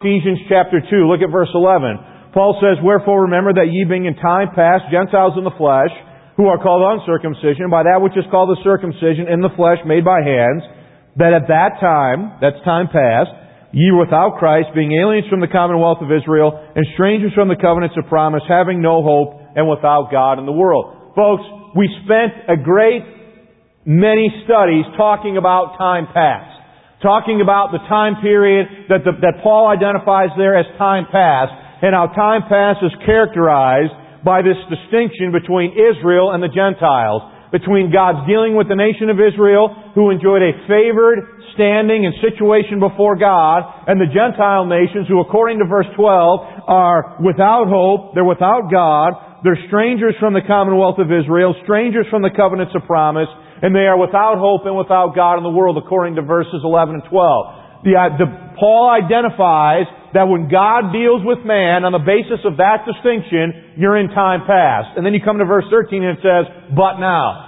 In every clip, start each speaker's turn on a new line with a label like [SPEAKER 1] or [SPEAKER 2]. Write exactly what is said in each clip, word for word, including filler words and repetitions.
[SPEAKER 1] Ephesians chapter two, look at verse eleven. Paul says, "Wherefore remember that ye being in time past Gentiles in the flesh, who are called uncircumcision, by that which is called the circumcision in the flesh made by hands, that at that time," that's time past, "ye were without Christ, being aliens from the commonwealth of Israel, and strangers from the covenants of promise, having no hope, and without God in the world." Folks, we spent a great many studies talking about time past. Talking about the time period that, the, that Paul identifies there as time past, and how time past is characterized by this distinction between Israel and the Gentiles. Between God's dealing with the nation of Israel, who enjoyed a favored standing and situation before God, and the Gentile nations who, according to verse twelve, are without hope, they're without God, they're strangers from the commonwealth of Israel, strangers from the covenants of promise, and they are without hope and without God in the world, according to verses eleven and twelve. The, uh, the, Paul identifies that when God deals with man on the basis of that distinction, you're in time past. And then you come to verse thirteen and it says, "But now.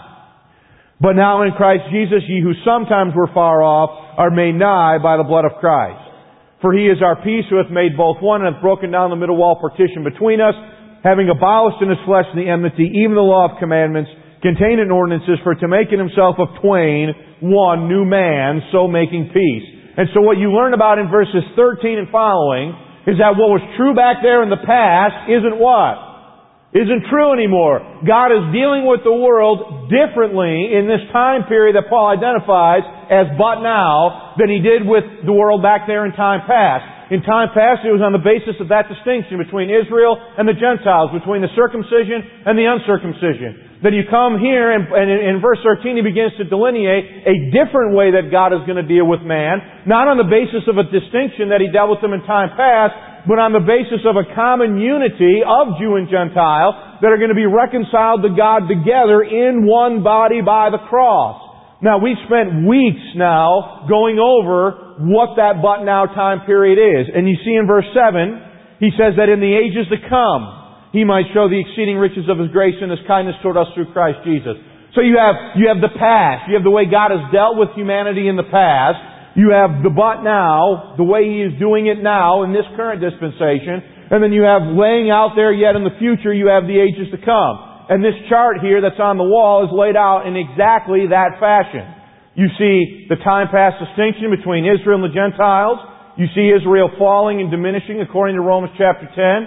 [SPEAKER 1] But now in Christ Jesus, ye who sometimes were far off are made nigh by the blood of Christ. For He is our peace, who hath made both one, and hath broken down the middle wall partition between us, having abolished in His flesh the enmity, even the law of commandments, contained in ordinances, for to make in Himself of twain one new man, so making peace." And so what you learn about in verses thirteen and following is that what was true back there in the past isn't what? Isn't true anymore. God is dealing with the world differently in this time period that Paul identifies as "but now" than He did with the world back there in time past. In time past, it was on the basis of that distinction between Israel and the Gentiles, between the circumcision and the uncircumcision. Then you come here, and, and in verse thirteen, he begins to delineate a different way that God is going to deal with man, not on the basis of a distinction that He dealt with them in time past, but on the basis of a common unity of Jew and Gentile that are going to be reconciled to God together in one body by the cross. Now, we've spent weeks now going over what that "but now" time period is. And you see in verse seven, he says that in the ages to come, He might show the exceeding riches of His grace and His kindness toward us through Christ Jesus. So you have, you have the past. You have the way God has dealt with humanity in the past. You have the "but now," the way He is doing it now in this current dispensation. And then you have laying out there yet in the future, you have the ages to come. And this chart here that's on the wall is laid out in exactly that fashion. You see the time past distinction between Israel and the Gentiles. You see Israel falling and diminishing according to Romans chapter ten.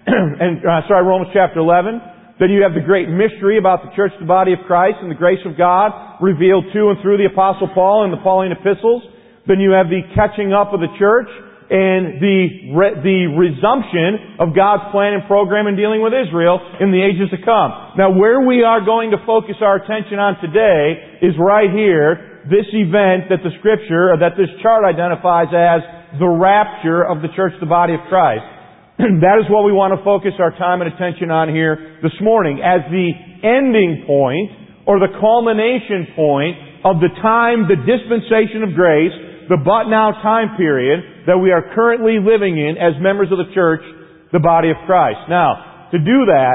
[SPEAKER 1] and uh, sorry, Romans chapter eleven. Then you have the great mystery about the church, the body of Christ, and the grace of God revealed to and through the Apostle Paul in the Pauline epistles. Then you have the catching up of the church and the re- the resumption of God's plan and program in dealing with Israel in the ages to come. Now, where we are going to focus our attention on today is right here, this event that the Scripture, or that this chart identifies as the rapture of the church, the body of Christ. That is what we want to focus our time and attention on here this morning as the ending point or the culmination point of the time, the dispensation of grace, the "but now" time period that we are currently living in as members of the church, the body of Christ. Now, to do that,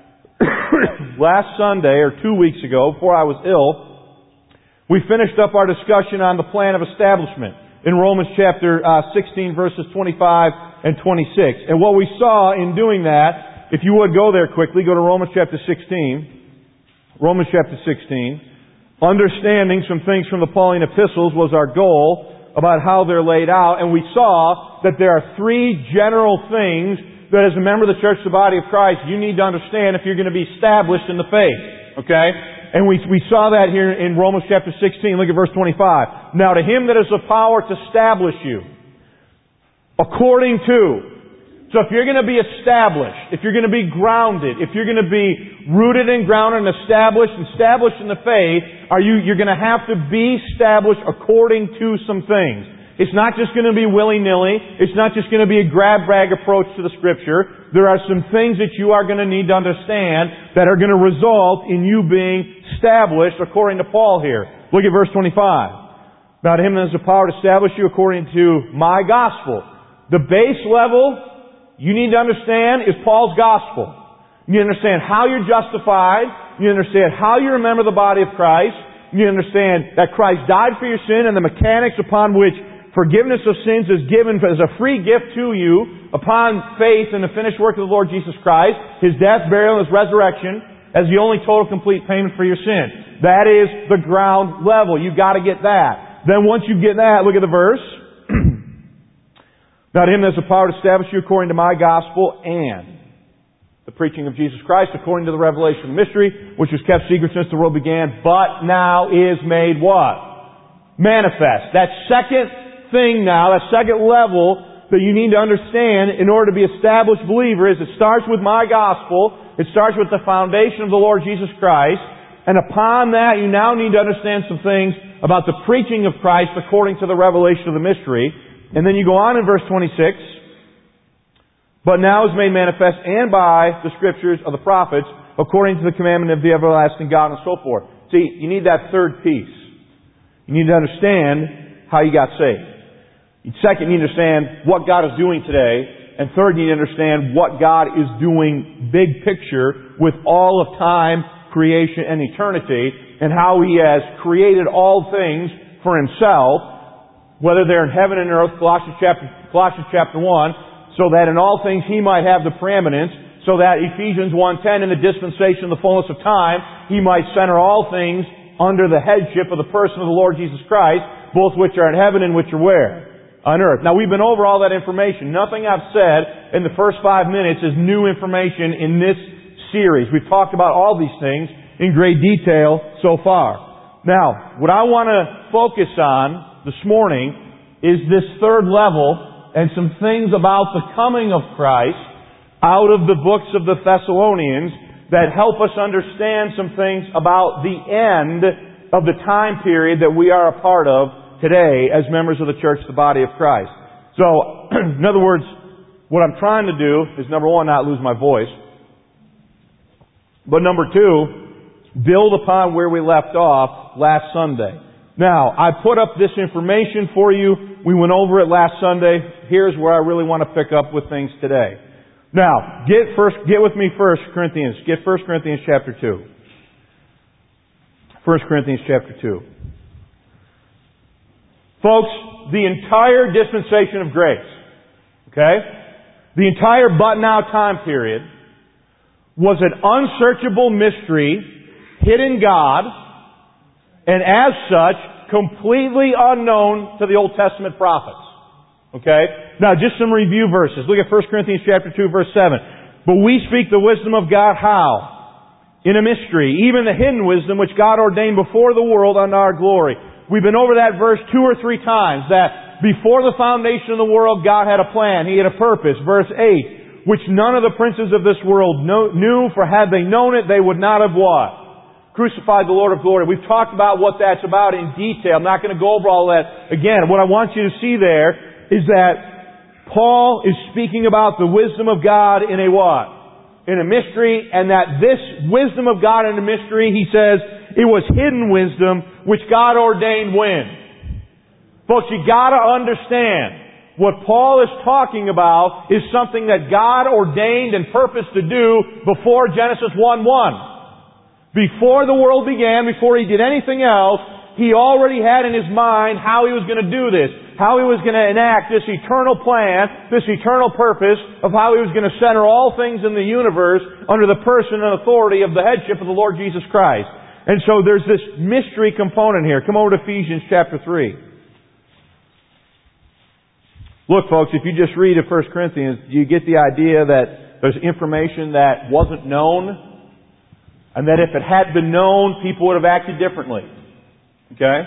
[SPEAKER 1] last Sunday or two weeks ago, before I was ill, we finished up our discussion on the plan of establishment in Romans chapter uh, sixteen, verses twenty-five and twenty-six. And what we saw in doing that, if you would go there quickly, go to Romans chapter sixteen. Romans chapter sixteen. Understanding some things from the Pauline epistles was our goal about how they're laid out. And we saw that there are three general things that as a member of the church, the body of Christ, you need to understand if you're going to be established in the faith. Okay? And we, we saw that here in Romans chapter sixteen. Look at verse twenty-five. Now to Him that has the power to establish you, according to. So if you're going to be established, if you're going to be grounded, if you're going to be rooted and grounded and established, established in the faith, are you, you're going to have to be established according to some things. It's not just going to be willy-nilly. It's not just going to be a grab-bag approach to the Scripture. There are some things that you are going to need to understand that are going to result in you being established according to Paul here. Look at verse twenty-five. Now to Him that has the power to establish you according to my gospel. The base level you need to understand is Paul's gospel. You understand how you're justified. You understand how you remember the body of Christ. You understand that Christ died for your sin and the mechanics upon which forgiveness of sins is given as a free gift to you upon faith in the finished work of the Lord Jesus Christ, His death, burial, and His resurrection as the only total complete payment for your sin. That is the ground level. You've got to get that. Then once you get that, look at the verse. Now to Him that has the power to establish you according to my gospel and the preaching of Jesus Christ according to the revelation of the mystery, which was kept secret since the world began, but now is made what? Manifest. That second thing now, that second level that you need to understand in order to be established believer is it starts with my gospel. It starts with the foundation of the Lord Jesus Christ. And upon that, you now need to understand some things about the preaching of Christ according to the revelation of the mystery. And then you go on in verse twenty-six. But now is made manifest and by the Scriptures of the prophets according to the commandment of the everlasting God and so forth. See, you need that third piece. You need to understand how you got saved. Second, you need to understand what God is doing today. And third, you need to understand what God is doing big picture with all of time, creation, and eternity, and how He has created all things for Himself, whether they're in heaven and earth, Colossians chapter, Colossians chapter one, so that in all things He might have the preeminence, so that Ephesians one ten, in the dispensation of the fullness of time, He might center all things under the headship of the person of the Lord Jesus Christ, both which are in heaven and which are where? On earth. Now we've been over all that information. Nothing I've said in the first five minutes is new information in this series. We've talked about all these things in great detail so far. Now, what I want to focus on this morning is this third level and some things about the coming of Christ out of the books of the Thessalonians that help us understand some things about the end of the time period that we are a part of today as members of the church, the body of Christ. So, in other words, what I'm trying to do is, number one, not lose my voice. But number two, build upon where we left off last Sunday. Now, I put up this information for you. We went over it last Sunday. Here's where I really want to pick up with things today. Now, get first, get with me First Corinthians. Get First Corinthians chapter two. First Corinthians chapter two. Folks, the entire dispensation of grace, okay, the entire but now time period was an unsearchable mystery, hidden God, and as such, completely unknown to the Old Testament prophets. Okay? Now, just some review verses. Look at First Corinthians chapter two, verse seven. But we speak the wisdom of God how? In a mystery, even the hidden wisdom which God ordained before the world unto our glory. We've been over that verse two or three times, that before the foundation of the world, God had a plan. He had a purpose. Verse eight, which none of the princes of this world know, knew, for had they known it, they would not have what? Crucified the Lord of glory. We've talked about what that's about in detail. I'm not going to go over all that again. What I want you to see there is that Paul is speaking about the wisdom of God in a what? In a mystery, and that this wisdom of God in a mystery, he says, it was hidden wisdom which God ordained when? Folks, you gotta understand, what Paul is talking about is something that God ordained and purposed to do before Genesis one one. Before the world began, before he did anything else, he already had in his mind how he was going to do this, how he was going to enact this eternal plan, this eternal purpose of how he was going to center all things in the universe under the person and authority of the headship of the Lord Jesus Christ. And so there's this mystery component here. Come over to Ephesians chapter three. Look, folks, if you just read First Corinthians, you get the idea that there's information that wasn't known, and that if it had been known, people would have acted differently. Okay?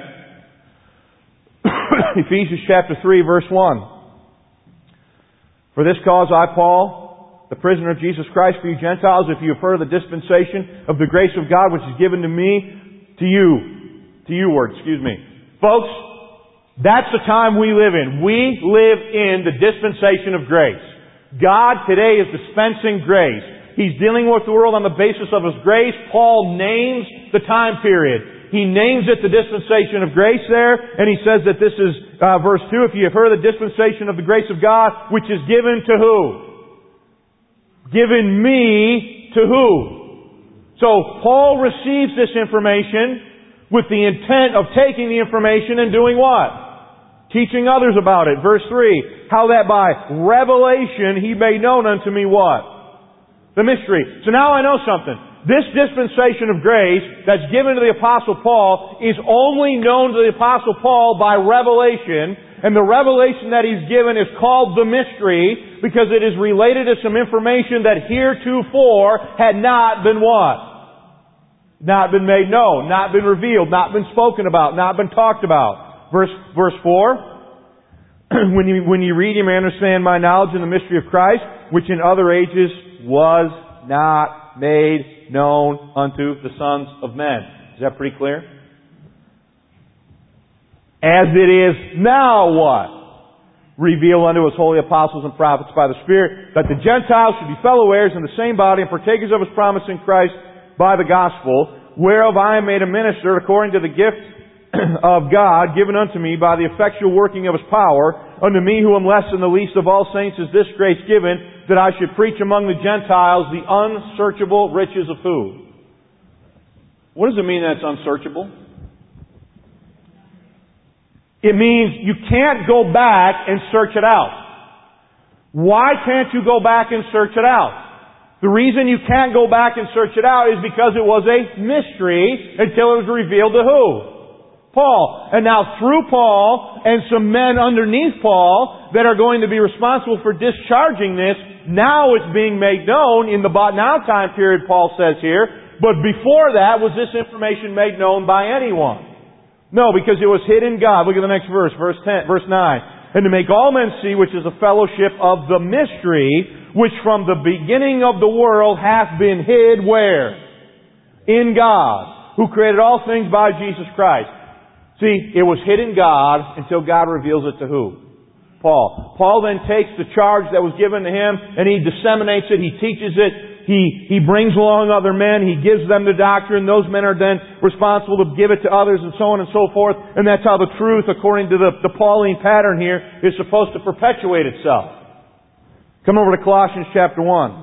[SPEAKER 1] Ephesians chapter three, verse one. For this cause I, Paul, the prisoner of Jesus Christ for you Gentiles, if you have heard the dispensation of the grace of God which is given to me, to you, to you word, excuse me. Folks, that's the time we live in. We live in the dispensation of grace. God today is dispensing grace. He's dealing with the world on the basis of His grace. Paul names the time period. He names it the dispensation of grace there, and he says that this is, uh, verse two, if you have heard the dispensation of the grace of God, which is given to who? Given me to who? So, Paul receives this information with the intent of taking the information and doing what? Teaching others about it. Verse three, how that by revelation He made known unto me what? The mystery. So now I know something. This dispensation of grace that's given to the Apostle Paul is only known to the Apostle Paul by revelation, and the revelation that he's given is called the mystery because it is related to some information that heretofore had not been what? Not been made known, not been revealed, not been spoken about, not been talked about. Verse, verse four, when you, when you read, you may understand my knowledge in the mystery of Christ, which in other ages was not made known unto the sons of men. Is that pretty clear? As it is now what? Revealed unto His holy apostles and prophets by the Spirit, that the Gentiles should be fellow heirs in the same body and partakers of His promise in Christ by the gospel, whereof I am made a minister according to the gift of God given unto me by the effectual working of His power. Unto me who am less than the least of all saints is this grace given, that I should preach among the Gentiles the unsearchable riches of who? What does it mean that's unsearchable? It means you can't go back and search it out. Why can't you go back and search it out? The reason you can't go back and search it out is because it was a mystery until it was revealed to who? Paul. And now through Paul and some men underneath Paul that are going to be responsible for discharging this, now it's being made known in the but now time period, Paul says here. But before that, was this information made known by anyone? No, because it was hid in God. Look at the next verse, verse ten, verse nine. And to make all men see, which is a fellowship of the mystery, which from the beginning of the world hath been hid where? In God, who created all things by Jesus Christ. See, it was hid in God until God reveals it to who? Paul. Paul then takes the charge that was given to him and he disseminates it, he teaches it, he, he brings along other men, he gives them the doctrine, those men are then responsible to give it to others and so on and so forth, and that's how the truth, according to the, the Pauline pattern here, is supposed to perpetuate itself. Come over to Colossians chapter one.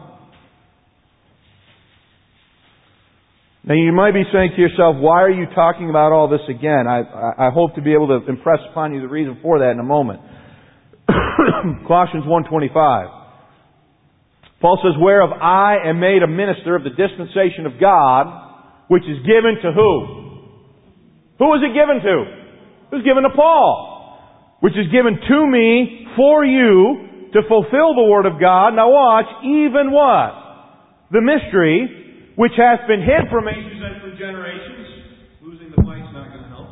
[SPEAKER 1] Now you might be saying to yourself, why are you talking about all this again? I, I hope to be able to impress upon you the reason for that in a moment. Colossians one twenty-five. Paul says, whereof I am made a minister of the dispensation of God, which is given to who? Who is it given to? It was given to Paul. Which is given to me for you to fulfill the word of God. Now watch, even what? The mystery, which hath been hid from ages and from generations. Losing the mic's not going to help.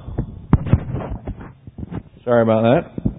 [SPEAKER 1] Sorry about that.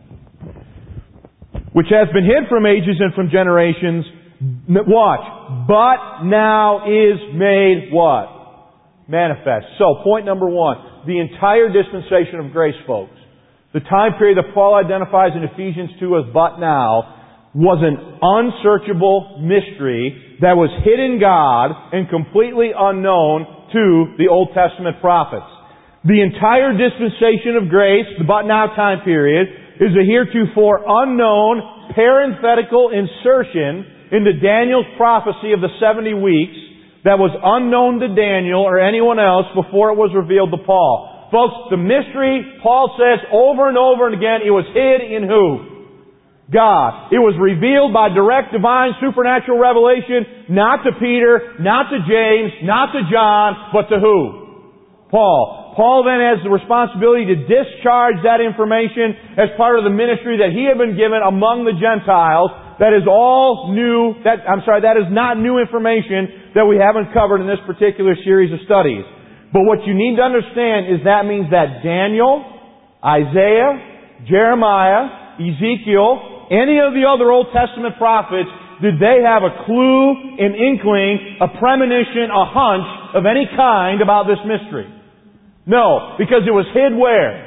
[SPEAKER 1] Which hath been hid from ages and from generations. Watch. But now is made what? Manifest. So, point number one. The entire dispensation of grace, folks. The time period that Paul identifies in Ephesians two as but now was an unsearchable mystery that was hid in God and completely unknown to the Old Testament prophets. The entire dispensation of grace, the but now time period, is a heretofore unknown parenthetical insertion into Daniel's prophecy of the seventy weeks that was unknown to Daniel or anyone else before it was revealed to Paul. Folks, the mystery, Paul says over and over and again, it was hid in who? God. It was revealed by direct divine supernatural revelation, not to Peter, not to James, not to John, but to who? Paul. Paul then has the responsibility to discharge that information as part of the ministry that he had been given among the Gentiles. That is all new, that, I'm sorry, that is not new information that we haven't covered in this particular series of studies. But what you need to understand is that means that Daniel, Isaiah, Jeremiah, Ezekiel, any of the other Old Testament prophets, did they have a clue, an inkling, a premonition, a hunch of any kind about this mystery? No, because it was hid where?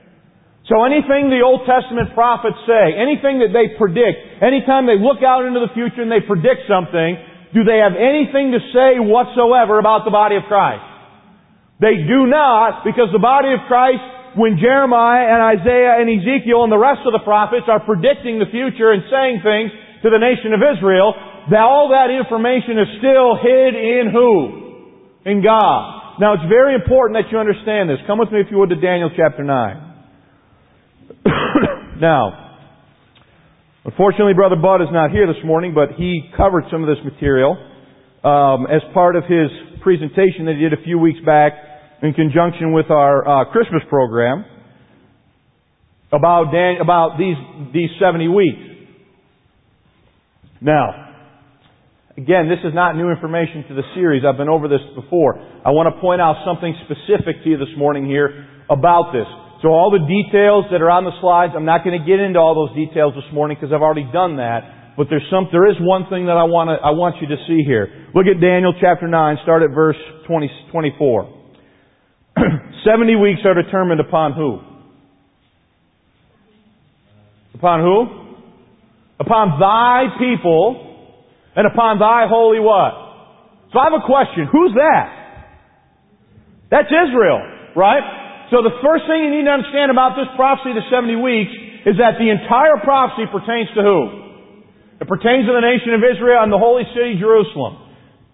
[SPEAKER 1] So anything the Old Testament prophets say, anything that they predict, anytime they look out into the future and they predict something, do they have anything to say whatsoever about the body of Christ? They do not, because the body of Christ, when Jeremiah and Isaiah and Ezekiel and the rest of the prophets are predicting the future and saying things to the nation of Israel, that all that information is still hid in who? In God. Now it's very important that you understand this. Come with me if you would to Daniel chapter nine. Now, unfortunately, Brother Bud is not here this morning, but he covered some of this material um, as part of his presentation that he did a few weeks back in conjunction with our uh, Christmas program about Dan- about these these seventy weeks. Now, again, this is not new information to the series. I've been over this before. I want to point out something specific to you this morning here about this. So all the details that are on the slides, I'm not going to get into all those details this morning because I've already done that. But there's some, there is one thing that I want to, I want you to see here. Look at Daniel chapter nine, start at verse twenty, twenty-four. Seventy weeks are determined upon who? Upon who? Upon thy people and upon thy holy what? So I have a question. Who's that? That's Israel, right? So the first thing you need to understand about this prophecy of the seventy weeks is that the entire prophecy pertains to who? It pertains to the nation of Israel and the holy city, Jerusalem.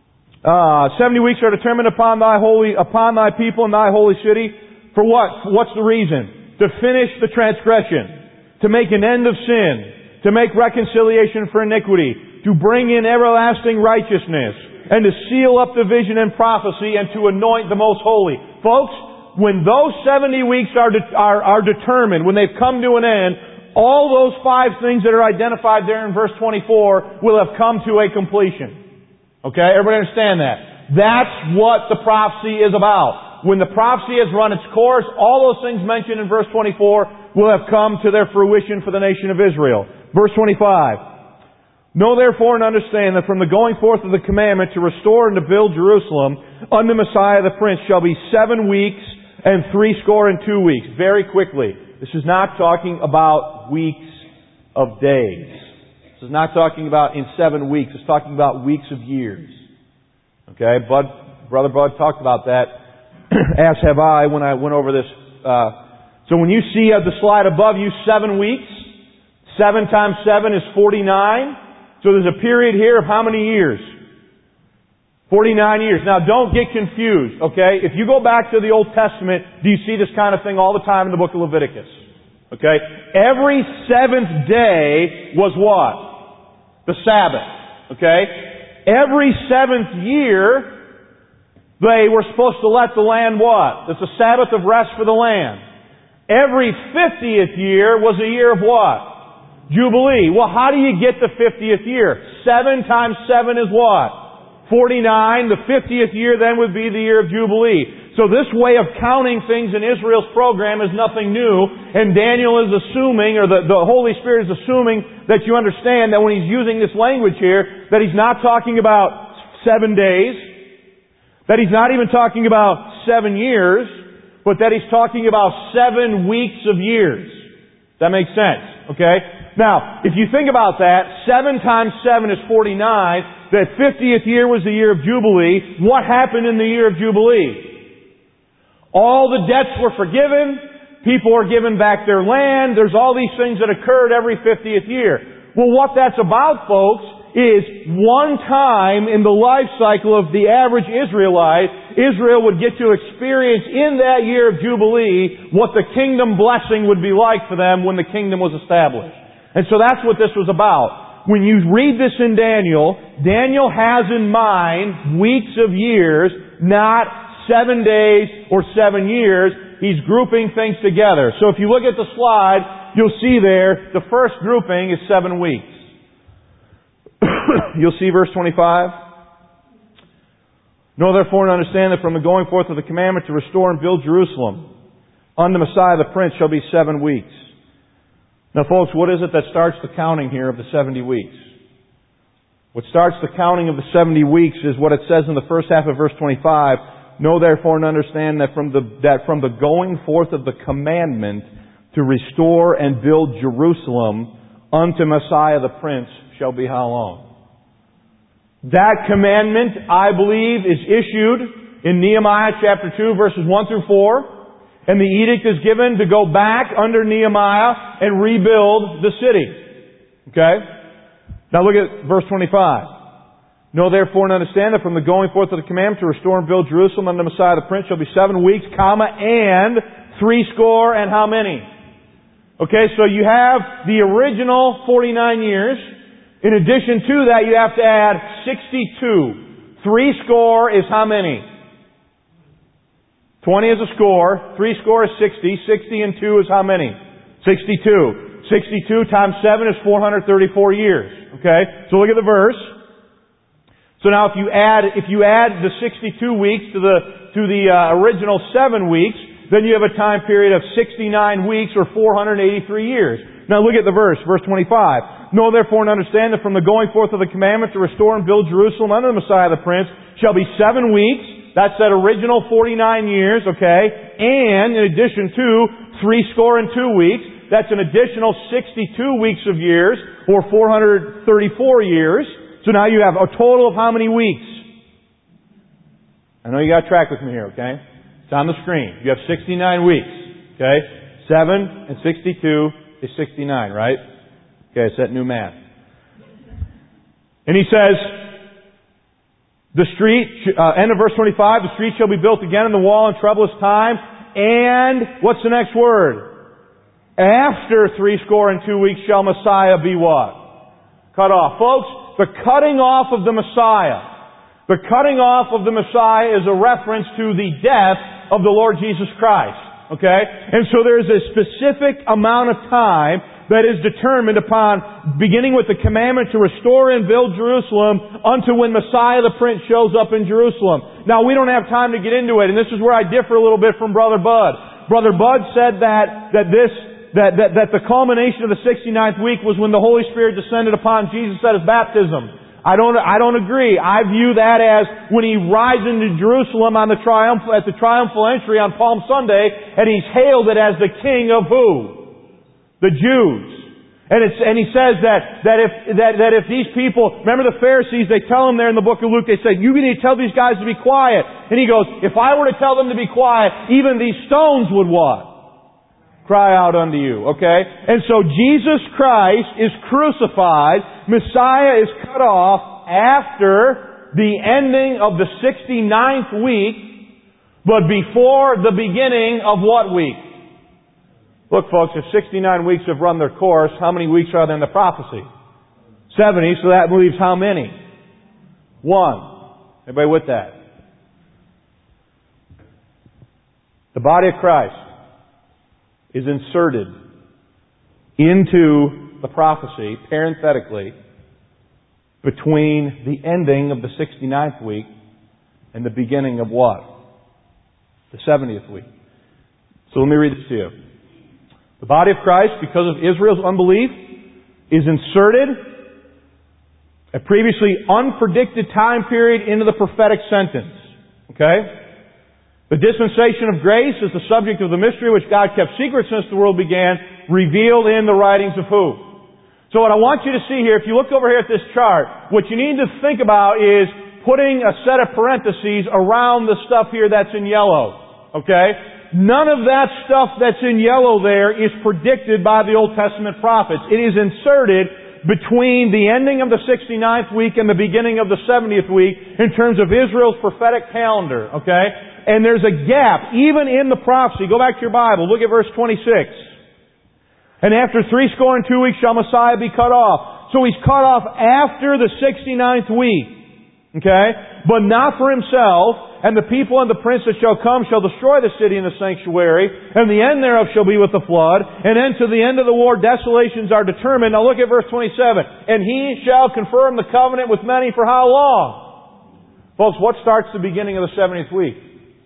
[SPEAKER 1] Uh, seventy weeks are determined upon thy holy, upon thy people and thy holy city. For what? What's the reason? To finish the transgression. To make an end of sin. To make reconciliation for iniquity. To bring in everlasting righteousness. And to seal up the vision and prophecy and to anoint the most holy. Folks, when those seventy weeks are, de- are, are determined, when they've come to an end, all those five things that are identified there in verse twenty-four will have come to a completion. Okay? Everybody understand that? That's what the prophecy is about. When the prophecy has run its course, all those things mentioned in verse twenty-four will have come to their fruition for the nation of Israel. Verse twenty-five. Know therefore and understand that from the going forth of the commandment to restore and to build Jerusalem unto Messiah the Prince shall be seven weeks and three score and two weeks. Very quickly. This is not talking about weeks of days. This is not talking about in seven weeks. It's talking about weeks of years. Okay? Bud, Brother Bud talked about that, as have I when I went over this. Uh, so when you see at the slide above you seven weeks, seven times seven is forty-nine. So there's a period here of how many years? forty-nine years. Now don't get confused, okay? If you go back to the Old Testament, do you see this kind of thing all the time in the book of Leviticus? Okay? Every seventh day was what? The Sabbath. Okay? Every seventh year, they were supposed to let the land what? It's a Sabbath of rest for the land. Every fiftieth year was a year of what? Jubilee. Well, how do you get the fiftieth year? Seven times seven is what? forty-nine. The fiftieth year then would be the year of Jubilee. So this way of counting things in Israel's program is nothing new. And Daniel is assuming, or the, the Holy Spirit is assuming that you understand that when he's using this language here, that he's not talking about seven days, that he's not even talking about seven years, but that he's talking about seven weeks of years. That makes sense, okay? Now, if you think about that, seven times seven is forty-nine. That fiftieth year was the year of Jubilee. What happened in the year of Jubilee? All the debts were forgiven. People are given back their land. There's all these things that occurred every fiftieth year. Well, what that's about, folks, is one time in the life cycle of the average Israelite, Israel would get to experience in that year of Jubilee what the kingdom blessing would be like for them when the kingdom was established. And so that's what this was about. When you read this in Daniel, Daniel has in mind weeks of years, not seven days or seven years. He's grouping things together. So if you look at the slide, you'll see there, the first grouping is seven weeks. You'll see verse twenty-five. Know therefore and understand that from the going forth of the commandment to restore and build Jerusalem unto Messiah the Prince shall be seven weeks. Now folks, what is it that starts the counting here of the seventy weeks? What starts the counting of the seventy weeks is what it says in the first half of verse twenty-five. Know therefore and understand that from the, that from the going forth of the commandment to restore and build Jerusalem unto Messiah the Prince shall be how long? That commandment, I believe, is issued in Nehemiah chapter two verses one through four. And the edict is given to go back under Nehemiah and rebuild the city. Okay? Now look at verse twenty-five. Know therefore and understand that from the going forth of the commandment to restore and build Jerusalem unto Messiah the Prince shall be seven weeks, comma, and three score and how many? Okay, so you have the original forty-nine years. In addition to that, you have to add sixty-two. Three score is how many? twenty is a score. Three score is sixty. sixty and two is how many? sixty-two. sixty-two times seven is four hundred thirty-four years. Okay? So look at the verse. So now if you add, if you add the sixty-two weeks to the, to the uh, original seven weeks, then you have a time period of sixty-nine weeks or four hundred eighty-three years. Now look at the verse, verse twenty-five. Know therefore and understand that from the going forth of the commandment to restore and build Jerusalem under the Messiah the Prince shall be seven weeks. That's that original forty-nine years, okay? And in addition to three score and two weeks, that's an additional sixty-two weeks of years, or four hundred thirty-four years. So now you have a total of how many weeks? I know you got to track with me here, okay? It's on the screen. You have sixty-nine weeks, okay? seven and sixty-two is sixty-nine, right? Okay, it's that new math. And he says, the street, uh, end of verse twenty-five, the street shall be built again in the wall in troublous time. And, what's the next word? After three score and two weeks shall Messiah be what? Cut off. Folks, the cutting off of the Messiah. The cutting off of the Messiah is a reference to the death of the Lord Jesus Christ. Okay? And so there's a specific amount of time that is determined upon beginning with the commandment to restore and build Jerusalem unto when Messiah the Prince shows up in Jerusalem. Now, we don't have time to get into it, and this is where I differ a little bit from Brother Bud. Brother Bud said that, that this, that, that, that the culmination of the sixty-ninth week was when the Holy Spirit descended upon Jesus at His baptism. I don't, I don't agree. I view that as when He rides into Jerusalem on the triumph, at the triumphal entry on Palm Sunday, and He's hailed it as the King of who? The Jews. And it's, and he says that, that if, that, that if these people, remember the Pharisees, they tell him there in the book of Luke, they say, you need to tell these guys to be quiet. And he goes, if I were to tell them to be quiet, even these stones would what? Cry out unto you. Okay? And so Jesus Christ is crucified, Messiah is cut off after the ending of the sixty-ninth week, but before the beginning of what week? Look, folks, if sixty-nine weeks have run their course, how many weeks are there in the prophecy? seventy, so that leaves how many? One. Everybody with that? The body of Christ is inserted into the prophecy, parenthetically, between the ending of the sixty-ninth week and the beginning of what? The seventieth week. So let me read this to you. The body of Christ, because of Israel's unbelief, is inserted a previously unpredicted time period into the prophetic sentence. Okay? The dispensation of grace is the subject of the mystery which God kept secret since the world began, revealed in the writings of who? So what I want you to see here, if you look over here at this chart, what you need to think about is putting a set of parentheses around the stuff here that's in yellow. Okay? None of that stuff that's in yellow there is predicted by the Old Testament prophets. It is inserted between the ending of the sixty-ninth week and the beginning of the seventieth week in terms of Israel's prophetic calendar. Okay? And there's a gap, even in the prophecy. Go back to your Bible. Look at verse twenty-six. And after three score and two weeks shall Messiah be cut off. So He's cut off after the sixty-ninth week. Okay? But not for Himself. And the people and the prince that shall come shall destroy the city and the sanctuary, and the end thereof shall be with the flood. And then to the end of the war desolations are determined. Now look at verse twenty-seven. And He shall confirm the covenant with many for how long? Folks, what starts the beginning of the seventieth week?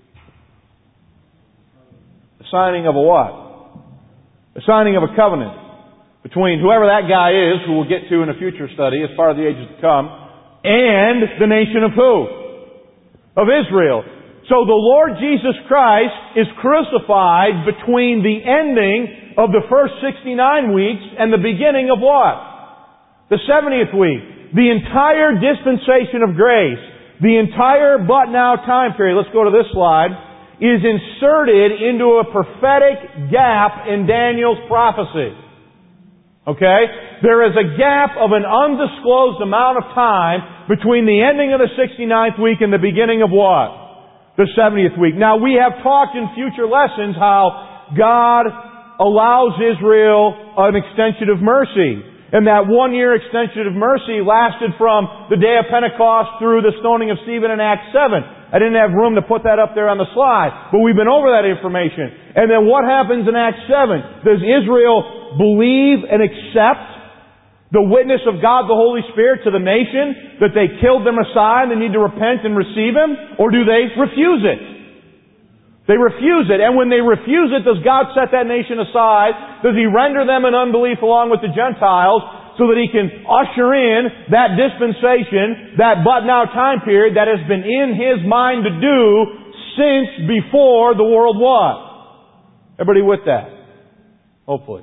[SPEAKER 1] The signing of a what? The signing of a covenant between whoever that guy is, who we'll get to in a future study as part of the ages to come, and the nation of who? Of Israel. So the Lord Jesus Christ is crucified between the ending of the first sixty-nine weeks and the beginning of what? The seventieth week. The entire dispensation of grace, the entire but now time period, let's go to this slide, is inserted into a prophetic gap in Daniel's prophecy. Okay? There is a gap of an undisclosed amount of time between the ending of the sixty-ninth week and the beginning of what? The seventieth week. Now, we have talked in future lessons how God allows Israel an extension of mercy. And that one-year extension of mercy lasted from the day of Pentecost through the stoning of Stephen in Acts seven. I didn't have room to put that up there on the slide, but we've been over that information. And then what happens in Acts seven? Does Israel believe and accept the witness of God, the Holy Spirit, to the nation, that they killed their Messiah and they need to repent and receive Him? Or do they refuse it? They refuse it. And when they refuse it, does God set that nation aside? Does He render them in unbelief along with the Gentiles so that He can usher in that dispensation, that but now time period that has been in His mind to do since before the world was? Everybody with that? Hopefully.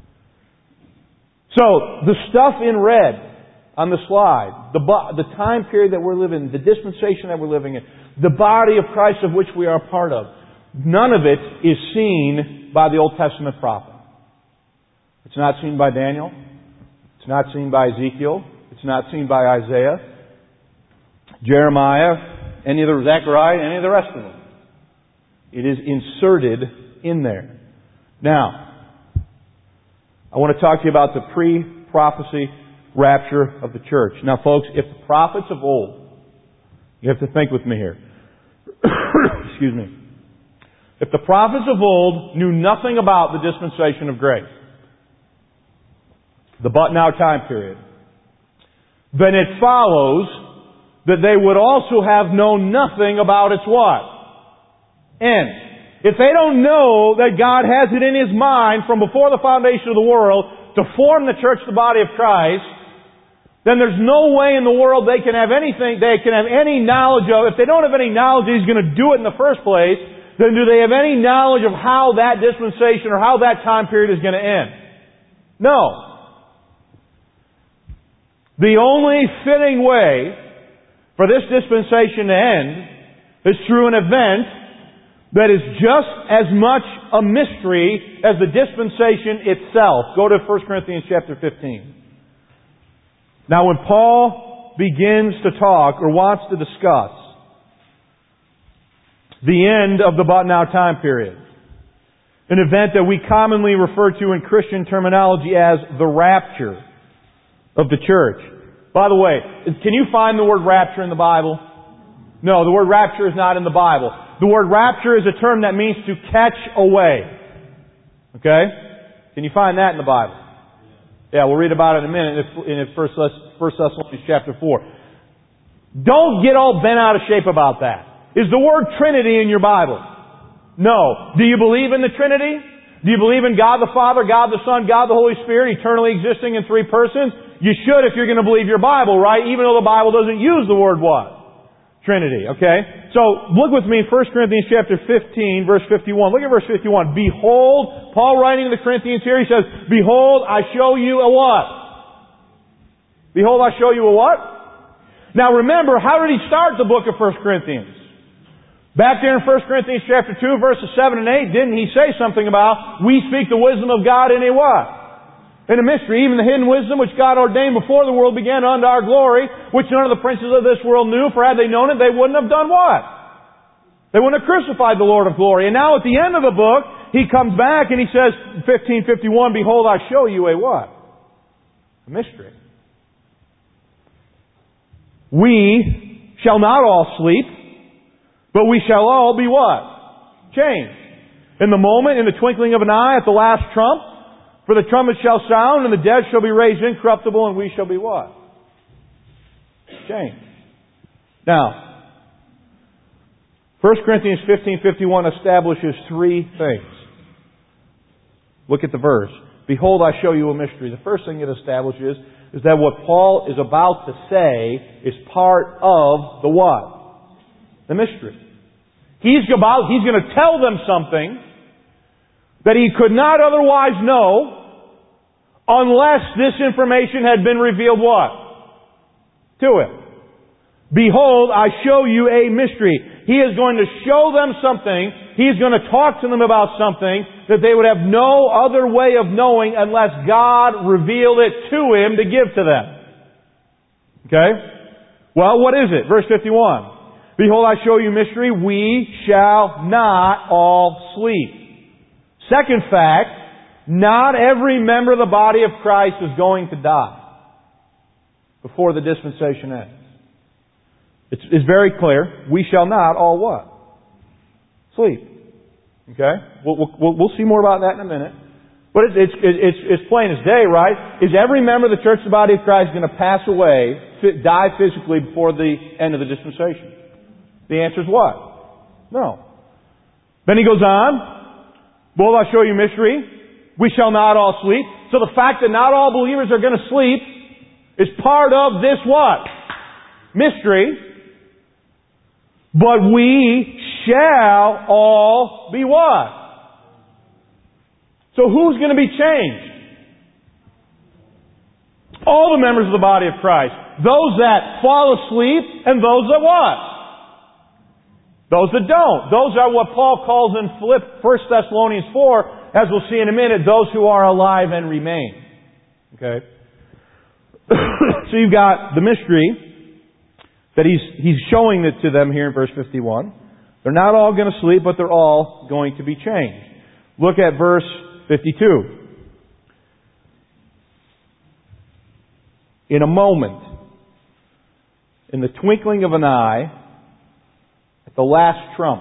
[SPEAKER 1] So, the stuff in red on the slide, the, the time period that we're living in, the dispensation that we're living in, the body of Christ of which we are a part of, none of it is seen by the Old Testament prophet. It's not seen by Daniel. It's not seen by Ezekiel. It's not seen by Isaiah, Jeremiah, any of the Zechariah, any of the rest of them. It is inserted in there. Now, I want to talk to you about the pre-prophecy rapture of the church. Now, folks, if the prophets of old, you have to think with me here. Excuse me. If the prophets of old knew nothing about the dispensation of grace, the but now time period, then it follows that they would also have known nothing about its what? End. If they don't know that God has it in His mind from before the foundation of the world to form the church, the body of Christ, then there's no way in the world they can have anything, they can have any knowledge of, if they don't have any knowledge that He's going to do it in the first place, then do they have any knowledge of how that dispensation or how that time period is going to end? No. The only fitting way for this dispensation to end is through an event that is just as much a mystery as the dispensation itself. Go to First Corinthians chapter fifteen. Now when Paul begins to talk or wants to discuss the end of the but now time period, an event that we commonly refer to in Christian terminology as the rapture of the church. By the way, can you find the word rapture in the Bible? No, the word rapture is not in the Bible. The word rapture is a term that means to catch away. Okay? Can you find that in the Bible? Yeah, we'll read about it in a minute in First Thessalonians chapter four. Don't get all bent out of shape about that. Is the word Trinity in your Bible? No. Do you believe in the Trinity? Do you believe in God the Father, God the Son, God the Holy Spirit, eternally existing in three persons? You should if you're going to believe your Bible, right? Even though the Bible doesn't use the word what? Trinity, okay? So, look with me in First Corinthians chapter fifteen, verse fifty-one. Look at verse fifty-one. Behold, Paul writing to the Corinthians here, he says, Behold, I show you a what? Behold, I show you a what? Now remember, how did he start the book of First Corinthians? Back there in First Corinthians chapter two, verses seven and eight, didn't he say something about, we speak the wisdom of God in a what? In a mystery, even the hidden wisdom which God ordained before the world began unto our glory, which none of the princes of this world knew, for had they known it, they wouldn't have done what? They wouldn't have crucified the Lord of glory. And now at the end of the book, he comes back and he says, fifteen fifty-one, Behold, I show you a what? A mystery. We shall not all sleep, but we shall all be what? Changed. In the moment, in the twinkling of an eye, at the last trump, for the trumpet shall sound, and the dead shall be raised incorruptible, and we shall be what? Changed. Now, First Corinthians fifteen fifty-one establishes three things. Look at the verse. Behold, I show you a mystery. The first thing it establishes is that what Paul is about to say is part of the what? The mystery. He's about, he's going to tell them something that he could not otherwise know unless this information had been revealed what? To him. Behold, I show you a mystery. He is going to show them something. He's going to talk to them about something that they would have no other way of knowing unless God revealed it to him to give to them. Okay? Well, what is it? Verse fifty-one. Behold, I show you a mystery. We shall not all sleep. Second fact Not every member of the body of Christ is going to die before the dispensation ends. It's, it's very clear. We shall not all what? Sleep. Okay? We'll, we'll, we'll see more about that in a minute. But it's, it's, it's, it's plain as day, right? Is every member of the church, the body of Christ, going to pass away, die physically before the end of the dispensation? The answer is what? No. Then he goes on. Behold, I'll show you a mystery. We shall not all sleep. So the fact that not all believers are going to sleep is part of this what? Mystery. But we shall all be what? So who's going to be changed? All the members of the body of Christ. Those that fall asleep and those that what? Those that don't. Those are what Paul calls in First Thessalonians four, as we'll see in a minute, those who are alive and remain. Okay? So you've got the mystery that he's, he's showing it to them here in verse fifty-one. They're not all going to sleep, but they're all going to be changed. Look at verse fifty-two. In a moment, in the twinkling of an eye, at the last trump.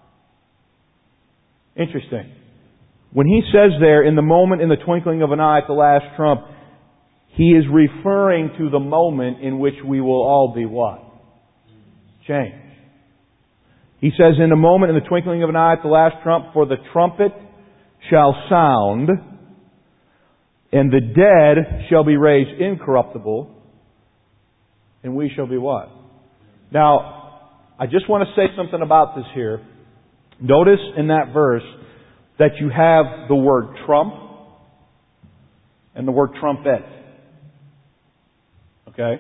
[SPEAKER 1] Interesting. When he says there, in the moment, in the twinkling of an eye, at the last trump, he is referring to the moment in which we will all be what? Changed. He says, in a moment, in the twinkling of an eye, at the last trump, for the trumpet shall sound, and the dead shall be raised incorruptible, and we shall be what? Now, I just want to say something about this here. Notice in that verse that you have the word trump and the word trumpet. Okay?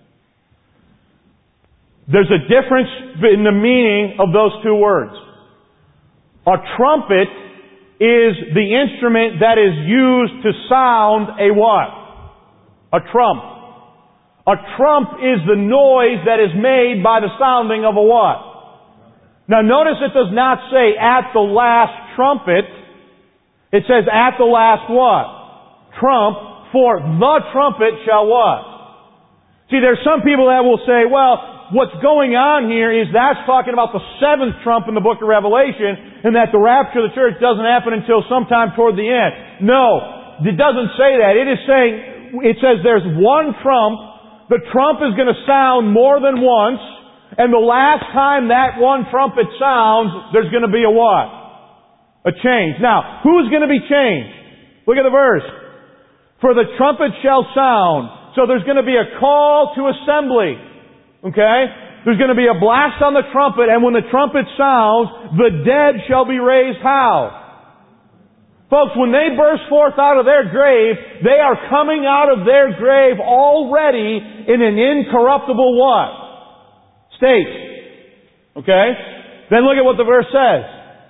[SPEAKER 1] There's a difference in the meaning of those two words. A trumpet is the instrument that is used to sound a what? A trump. A trump is the noise that is made by the sounding of a what? Now notice it does not say at the last trumpet. It says at the last what? Trump, for the trumpet shall what? See, there's some people that will say, well, what's going on here is that's talking about the seventh trump in the book of Revelation, and that the rapture of the church doesn't happen until sometime toward the end. No, it doesn't say that. It is saying, it says there's one trump. The trump is going to sound more than once, and the last time that one trumpet sounds, there's going to be a what? A change. Now, who's going to be changed? Look at the verse. For the trumpet shall sound. So there's going to be a call to assembly. Okay? There's going to be a blast on the trumpet, and when the trumpet sounds, the dead shall be raised how? Folks, when they burst forth out of their grave, they are coming out of their grave already in an incorruptible what? State. Okay? Then look at what the verse says.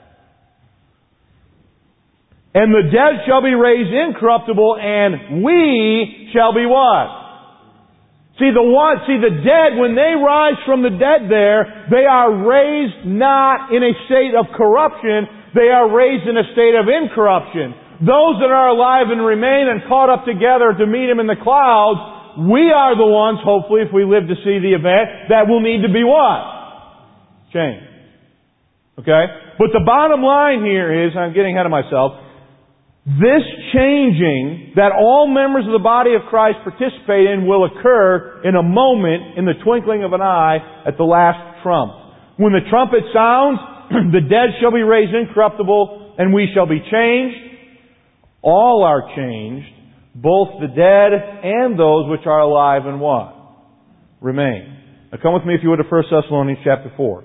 [SPEAKER 1] And the dead shall be raised incorruptible, and we shall be what? See the what? See the dead, when they rise from the dead there, they are raised not in a state of corruption, they are raised in a state of incorruption. Those that are alive and remain and caught up together to meet Him in the clouds, we are the ones, hopefully, if we live to see the event, that will need to be what? Changed. Okay? But the bottom line here is, I'm getting ahead of myself, this changing that all members of the body of Christ participate in will occur in a moment, in the twinkling of an eye, at the last trump. When the trumpet sounds, the dead shall be raised incorruptible, and we shall be changed. All are changed, both the dead and those which are alive and what? Remain. Now come with me, if you would, to First Thessalonians chapter four.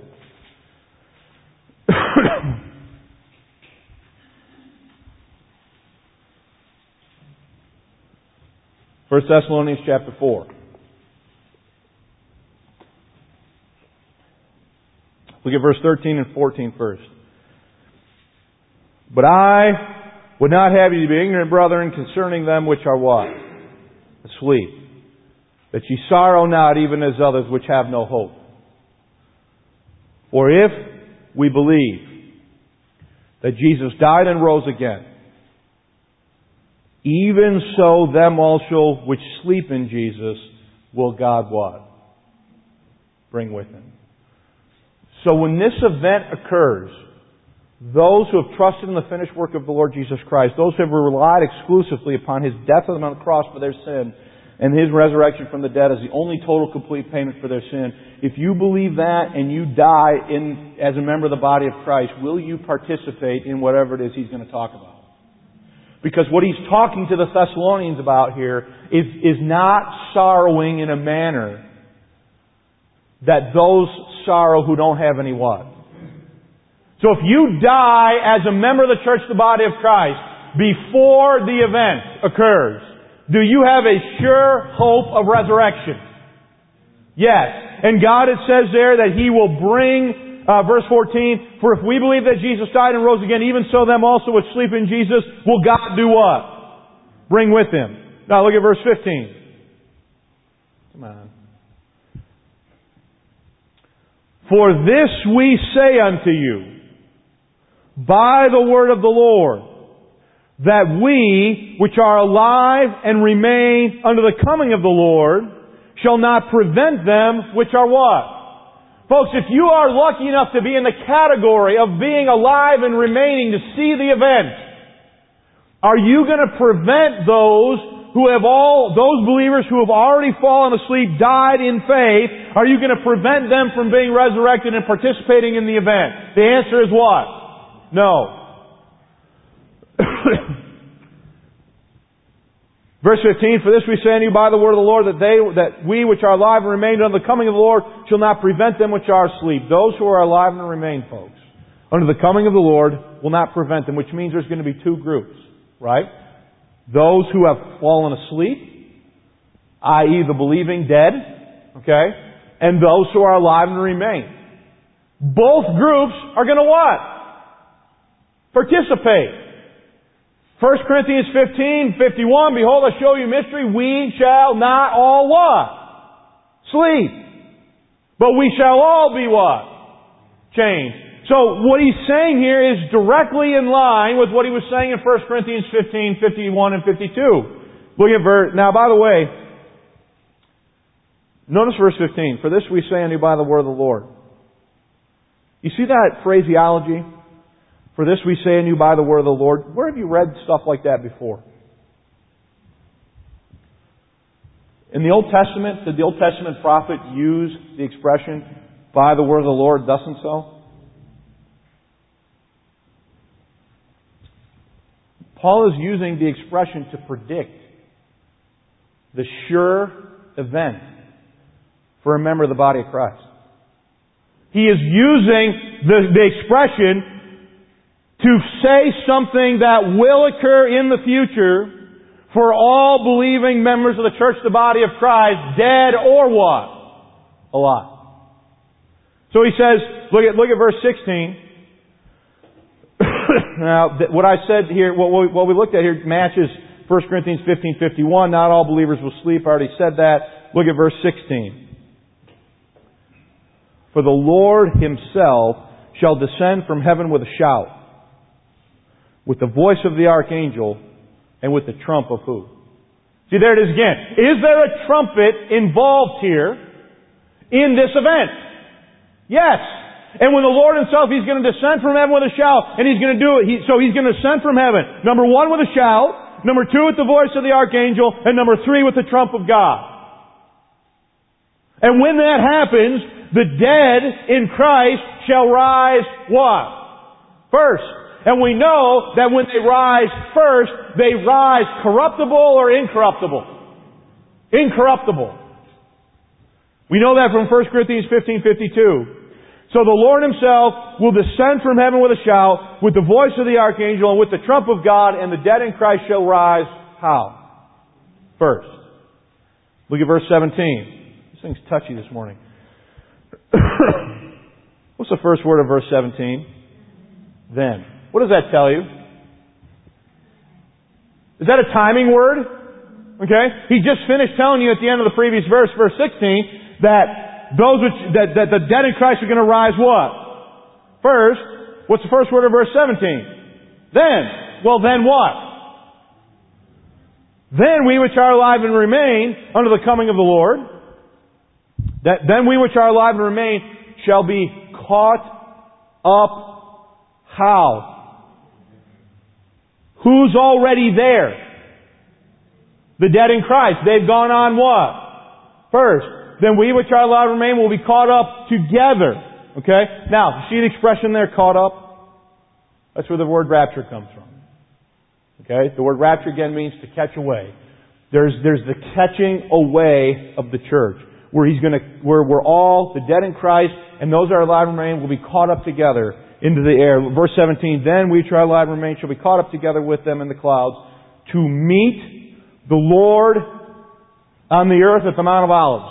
[SPEAKER 1] First Thessalonians chapter four. Look at verse thirteen and fourteen first. But I would not have you to be ignorant, brethren, concerning them which are what? Asleep. That ye sorrow not, even as others which have no hope. For if we believe that Jesus died and rose again, Even so, them also which sleep in Jesus will God what? Bring with Him. So when this event occurs, those who have trusted in the finished work of the Lord Jesus Christ, those who have relied exclusively upon His death on the cross for their sin, and His resurrection from the dead as the only total complete payment for their sin, if you believe that and you die in as a member of the body of Christ, will you participate in whatever it is He's going to talk about? Because what He's talking to the Thessalonians about here is, is not sorrowing in a manner that those sorrow who don't have any what? So if you die as a member of the church, the body of Christ, before the event occurs, do you have a sure hope of resurrection? Yes. And God, it says there that He will bring, uh, verse fourteen, for if we believe that Jesus died and rose again, even so them also which sleep in Jesus, will God do what? Bring with Him. Now look at verse fifteen. Come on. For this we say unto you, by the word of the Lord, that we, which are alive and remain unto the coming of the Lord, shall not prevent them which are what? Folks, if you are lucky enough to be in the category of being alive and remaining to see the event, are you going to prevent those who have all, those believers who have already fallen asleep, died in faith, are you going to prevent them from being resurrected and participating in the event? The answer is what? No. Verse fifteen, for this we say unto you by the word of the Lord, that they, that we which are alive and remain unto the coming of the Lord shall not prevent them which are asleep. Those who are alive and remain, folks, unto the coming of the Lord will not prevent them, which means there's going to be two groups, right? Those who have fallen asleep, that is the believing dead, okay? And those who are alive and remain. Both groups are going to what? Participate. First Corinthians fifteen, fifty-one, behold, I show you a mystery, we shall not all what? Sleep. But we shall all be what? Changed. So what he's saying here is directly in line with what he was saying in First Corinthians fifteen, fifty-one, and fifty-two. Look at verse, now by the way, notice verse fifteen, for this we say unto you by the word of the Lord. You see that phraseology? For this we say unto you by the word of the Lord. Where have you read stuff like that before? In the Old Testament, did the Old Testament prophet use the expression, by the word of the Lord, thus and so? Paul is using the expression to predict the sure event for a member of the body of Christ. He is using the, the expression to say something that will occur in the future for all believing members of the church, the body of Christ, dead or what? Alive. So he says, look at, look at verse sixteen. Now, what I said here, what we, what we looked at here matches First Corinthians fifteen, fifty-one. Not all believers will sleep. I already said that. Look at verse sixteen. For the Lord Himself shall descend from heaven with a shout, with the voice of the archangel, and with the trump of who? See, there it is again. Is there a trumpet involved here in this event? Yes. And when the Lord Himself, He's going to descend from heaven with a shout, and He's going to do it. He, so He's going to descend from heaven. Number one with a shout, number two with the voice of the archangel, and number three with the trump of God. And when that happens, the dead in Christ shall rise what? First. And we know that when they rise first, they rise corruptible or incorruptible? Incorruptible. We know that from First Corinthians fifteen, fifty-two. So the Lord Himself will descend from heaven with a shout, with the voice of the archangel, and with the trump of God, and the dead in Christ shall rise. How? First. Look at verse seventeen. This thing's touchy this morning. What's the first word of verse seventeen? Then. What does that tell you? Is that a timing word? Okay? He just finished telling you at the end of the previous verse, verse sixteen, that those which, that, that the dead in Christ are going to rise what? First. What's the first word of verse seventeen? Then. Well, then what? Then we which are alive and remain unto the coming of the Lord, that then we which are alive and remain shall be caught up. How? Who's already there? The dead in Christ. They've gone on what? First. Then we which are alive and remain will be caught up together. Okay? Now, see the expression there, caught up? That's where the word rapture comes from. Okay? The word rapture again means to catch away. There's, there's the catching away of the church. Where He's gonna, where we're all, the dead in Christ, and those that are alive and remain will be caught up together into the air. Verse seventeen, then we which are alive and remain shall be caught up together with them in the clouds to meet the Lord on the earth at the Mount of Olives.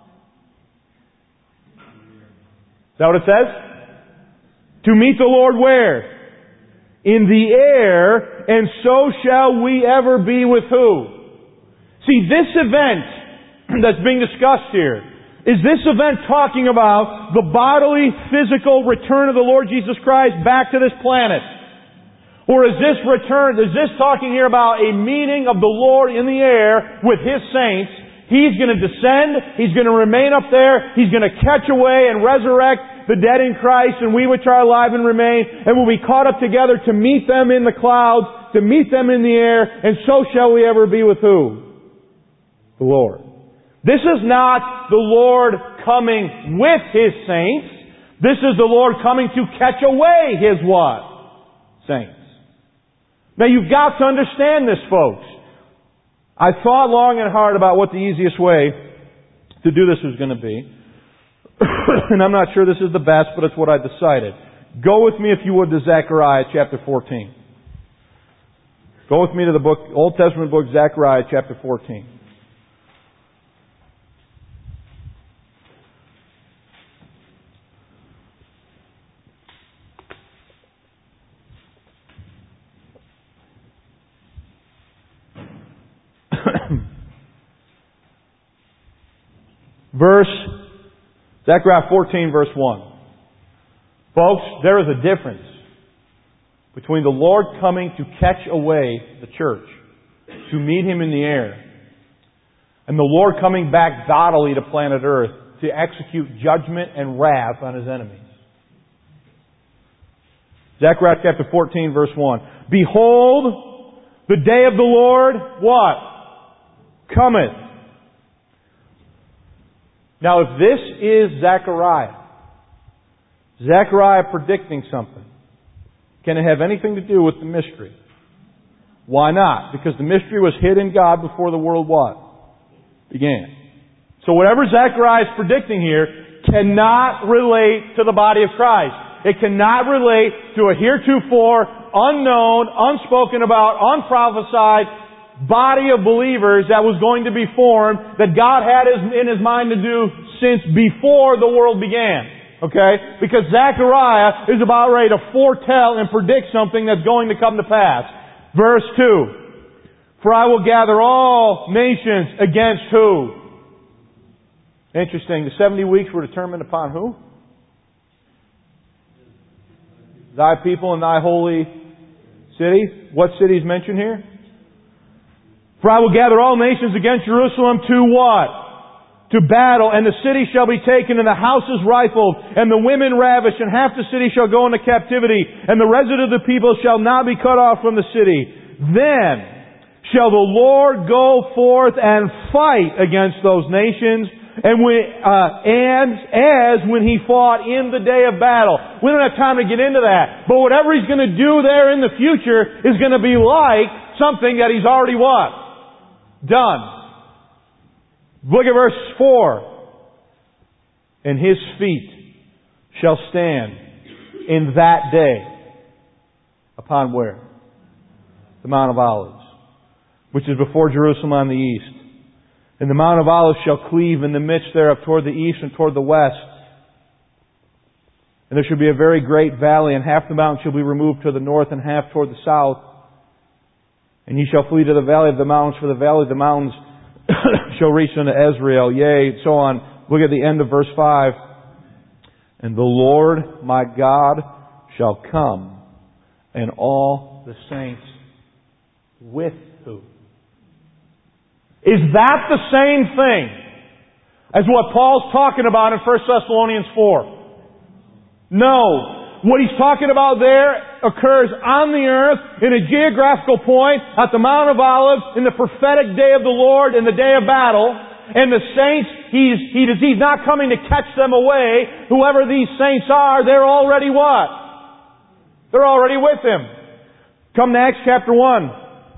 [SPEAKER 1] Is that what it says? To meet the Lord where? In the air, and so shall we ever be with who? See, this event that's being discussed here, is this event talking about the bodily, physical return of the Lord Jesus Christ back to this planet? Or is this return, is this talking here about a meeting of the Lord in the air with His saints? He's going to descend, He's going to remain up there, He's going to catch away and resurrect the dead in Christ, and we which are alive and remain, and will be caught up together to meet them in the clouds, to meet them in the air, and so shall we ever be with who? The Lord. This is not the Lord coming with His saints. This is the Lord coming to catch away His what? Saints. Now you've got to understand this, folks. I thought long and hard about what the easiest way to do this was going to be. And I'm not sure this is the best, but it's what I decided. Go with me, if you would, to Zechariah chapter fourteen. Go with me to the book, Old Testament book, Zechariah chapter fourteen. Verse, Zechariah fourteen, verse one. Folks, there is a difference between the Lord coming to catch away the church, to meet Him in the air, and the Lord coming back bodily to planet Earth to execute judgment and wrath on His enemies. Zechariah chapter fourteen, verse one. Behold, the day of the Lord, what? Cometh. Now, if this is Zechariah, Zechariah predicting something, can it have anything to do with the mystery? Why not? Because the mystery was hid in God before the world what? Began. So whatever Zechariah is predicting here cannot relate to the body of Christ. It cannot relate to a heretofore, unknown, unspoken about, unprophesied body of believers that was going to be formed, that God had in His mind to do since before the world began. Okay? Because Zechariah is about ready to foretell and predict something that's going to come to pass. Verse two. For I will gather all nations against who? Interesting. The seventy weeks were determined upon who? Thy people and thy holy city. What city is mentioned here? For I will gather all nations against Jerusalem to what? To battle, and the city shall be taken, and the houses rifled, and the women ravished, and half the city shall go into captivity, and the residue of the people shall not be cut off from the city. Then shall the Lord go forth and fight against those nations, and when, uh, and as when He fought in the day of battle. We don't have time to get into that. But whatever He's going to do there in the future is going to be like something that He's already what? Done. Look at verse four. And His feet shall stand in that day upon where? The Mount of Olives, which is before Jerusalem on the east. And the Mount of Olives shall cleave in the midst thereof toward the east and toward the west. And there shall be a very great valley, and half the mountain shall be removed to the north and half toward the south. And ye shall flee to the valley of the mountains, for the valley of the mountains shall reach unto Ezrael. Yea, so on. Look at the end of verse five. And the Lord my God shall come, and all the saints with who? Is that the same thing as what Paul's talking about in First Thessalonians four? No. What he's talking about there occurs on the earth in a geographical point at the Mount of Olives in the prophetic day of the Lord in the day of battle. And the saints, he's, he, he's not coming to catch them away. Whoever these saints are, they're already what? They're already with Him. Come to Acts chapter one.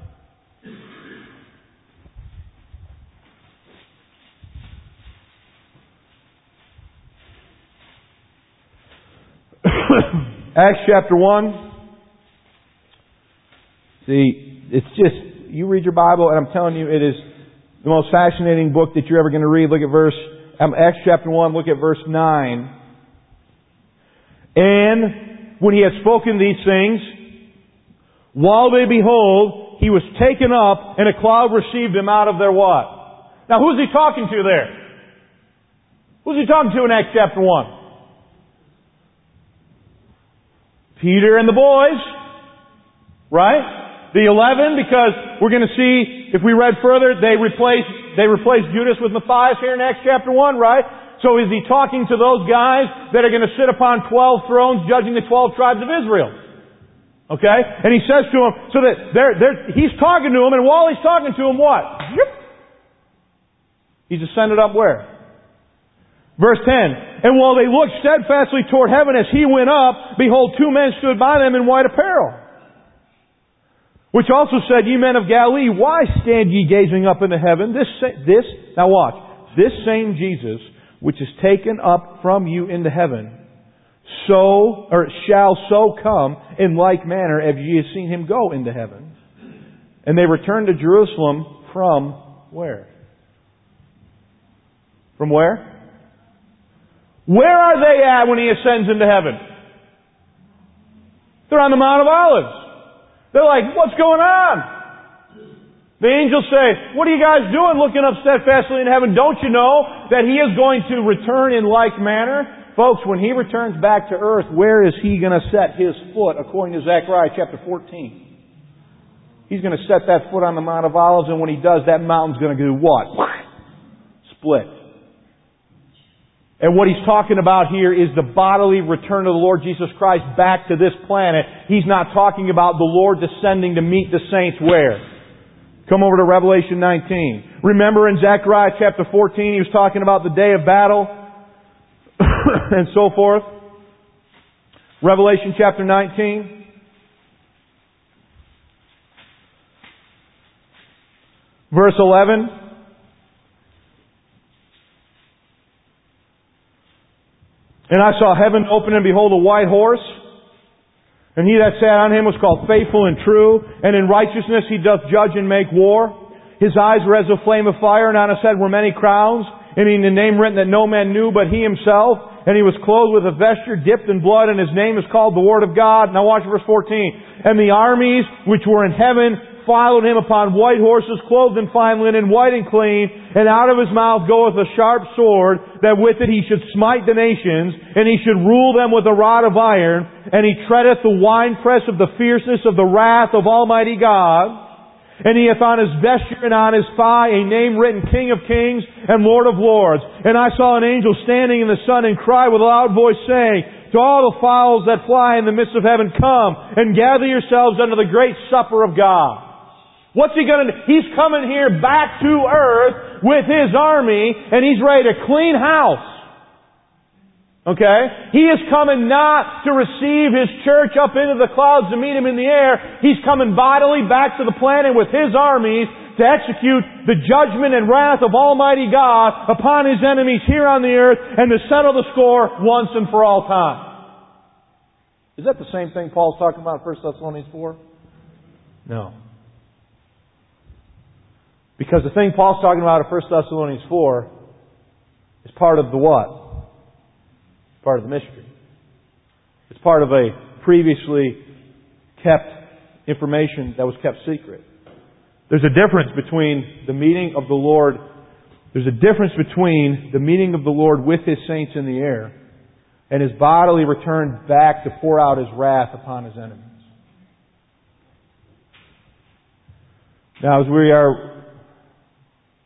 [SPEAKER 1] Acts chapter one. See, it's just, you read your Bible and I'm telling you it is the most fascinating book that you're ever going to read. Look at verse, um, Acts chapter one, look at verse nine. And when he had spoken these things, while they behold, he was taken up and a cloud received him out of their what? Now who's he talking to there? Who's he talking to in Acts chapter one? Peter and the boys, right? The eleven, because we're going to see, if we read further, they replaced, they replaced Judas with Matthias here in Acts chapter one, right? So is he talking to those guys that are going to sit upon twelve thrones judging the twelve tribes of Israel? Okay? And he says to them, so that they're, they're, he's talking to them, and while he's talking to them, what? He's ascended up where? Verse ten, and while they looked steadfastly toward heaven as he went up, behold, two men stood by them in white apparel, which also said, Ye men of Galilee, why stand ye gazing up into heaven? This, this, now watch, this same Jesus, which is taken up from you into heaven, so, or shall so come in like manner as ye have seen Him go into heaven. And they returned to Jerusalem from where? From where? Where are they at when He ascends into heaven? They're on the Mount of Olives. They're like, what's going on? The angels say, what are you guys doing looking up steadfastly in heaven? Don't you know that He is going to return in like manner? Folks, when He returns back to earth, where is He going to set His foot according to Zechariah chapter fourteen? He's going to set that foot on the Mount of Olives, and when He does, that mountain's going to do what? Split. And what he's talking about here is the bodily return of the Lord Jesus Christ back to this planet. He's not talking about the Lord descending to meet the saints where? Come over to Revelation nineteen. Remember in Zechariah chapter fourteen, he was talking about the day of battle and so forth. Revelation chapter nineteen. Verse eleven. And I saw heaven open, and behold, a white horse. And he that sat on him was called Faithful and True. And in righteousness he doth judge and make war. His eyes were as a flame of fire, and on his head were many crowns. And in the name written that no man knew but he himself. And he was clothed with a vesture dipped in blood, and his name is called the Word of God. Now watch verse fourteen. And the armies which were in heaven followed him upon white horses, clothed in fine linen, white and clean. And out of his mouth goeth a sharp sword, that with it he should smite the nations, and he should rule them with a rod of iron. And he treadeth the winepress of the fierceness of the wrath of Almighty God. And he hath on his vesture and on his thigh a name written, King of Kings and Lord of Lords. And I saw an angel standing in the sun and cry with a loud voice, saying, To all the fowls that fly in the midst of heaven, come and gather yourselves unto the great supper of God. What's He going to do? He's coming here back to earth with His army, and He's ready to clean house. Okay? He is coming not to receive His church up into the clouds to meet Him in the air. He's coming bodily back to the planet with His armies to execute the judgment and wrath of Almighty God upon His enemies here on the earth and to settle the score once and for all time. Is that the same thing Paul's talking about in First Thessalonians four? No. Because the thing Paul's talking about in First Thessalonians four is part of the what? Part of the mystery. It's part of a previously kept information that was kept secret. There's a difference between the meeting of the Lord, there's a difference between the meeting of the Lord with His saints in the air and His bodily return back to pour out His wrath upon His enemies. Now as we are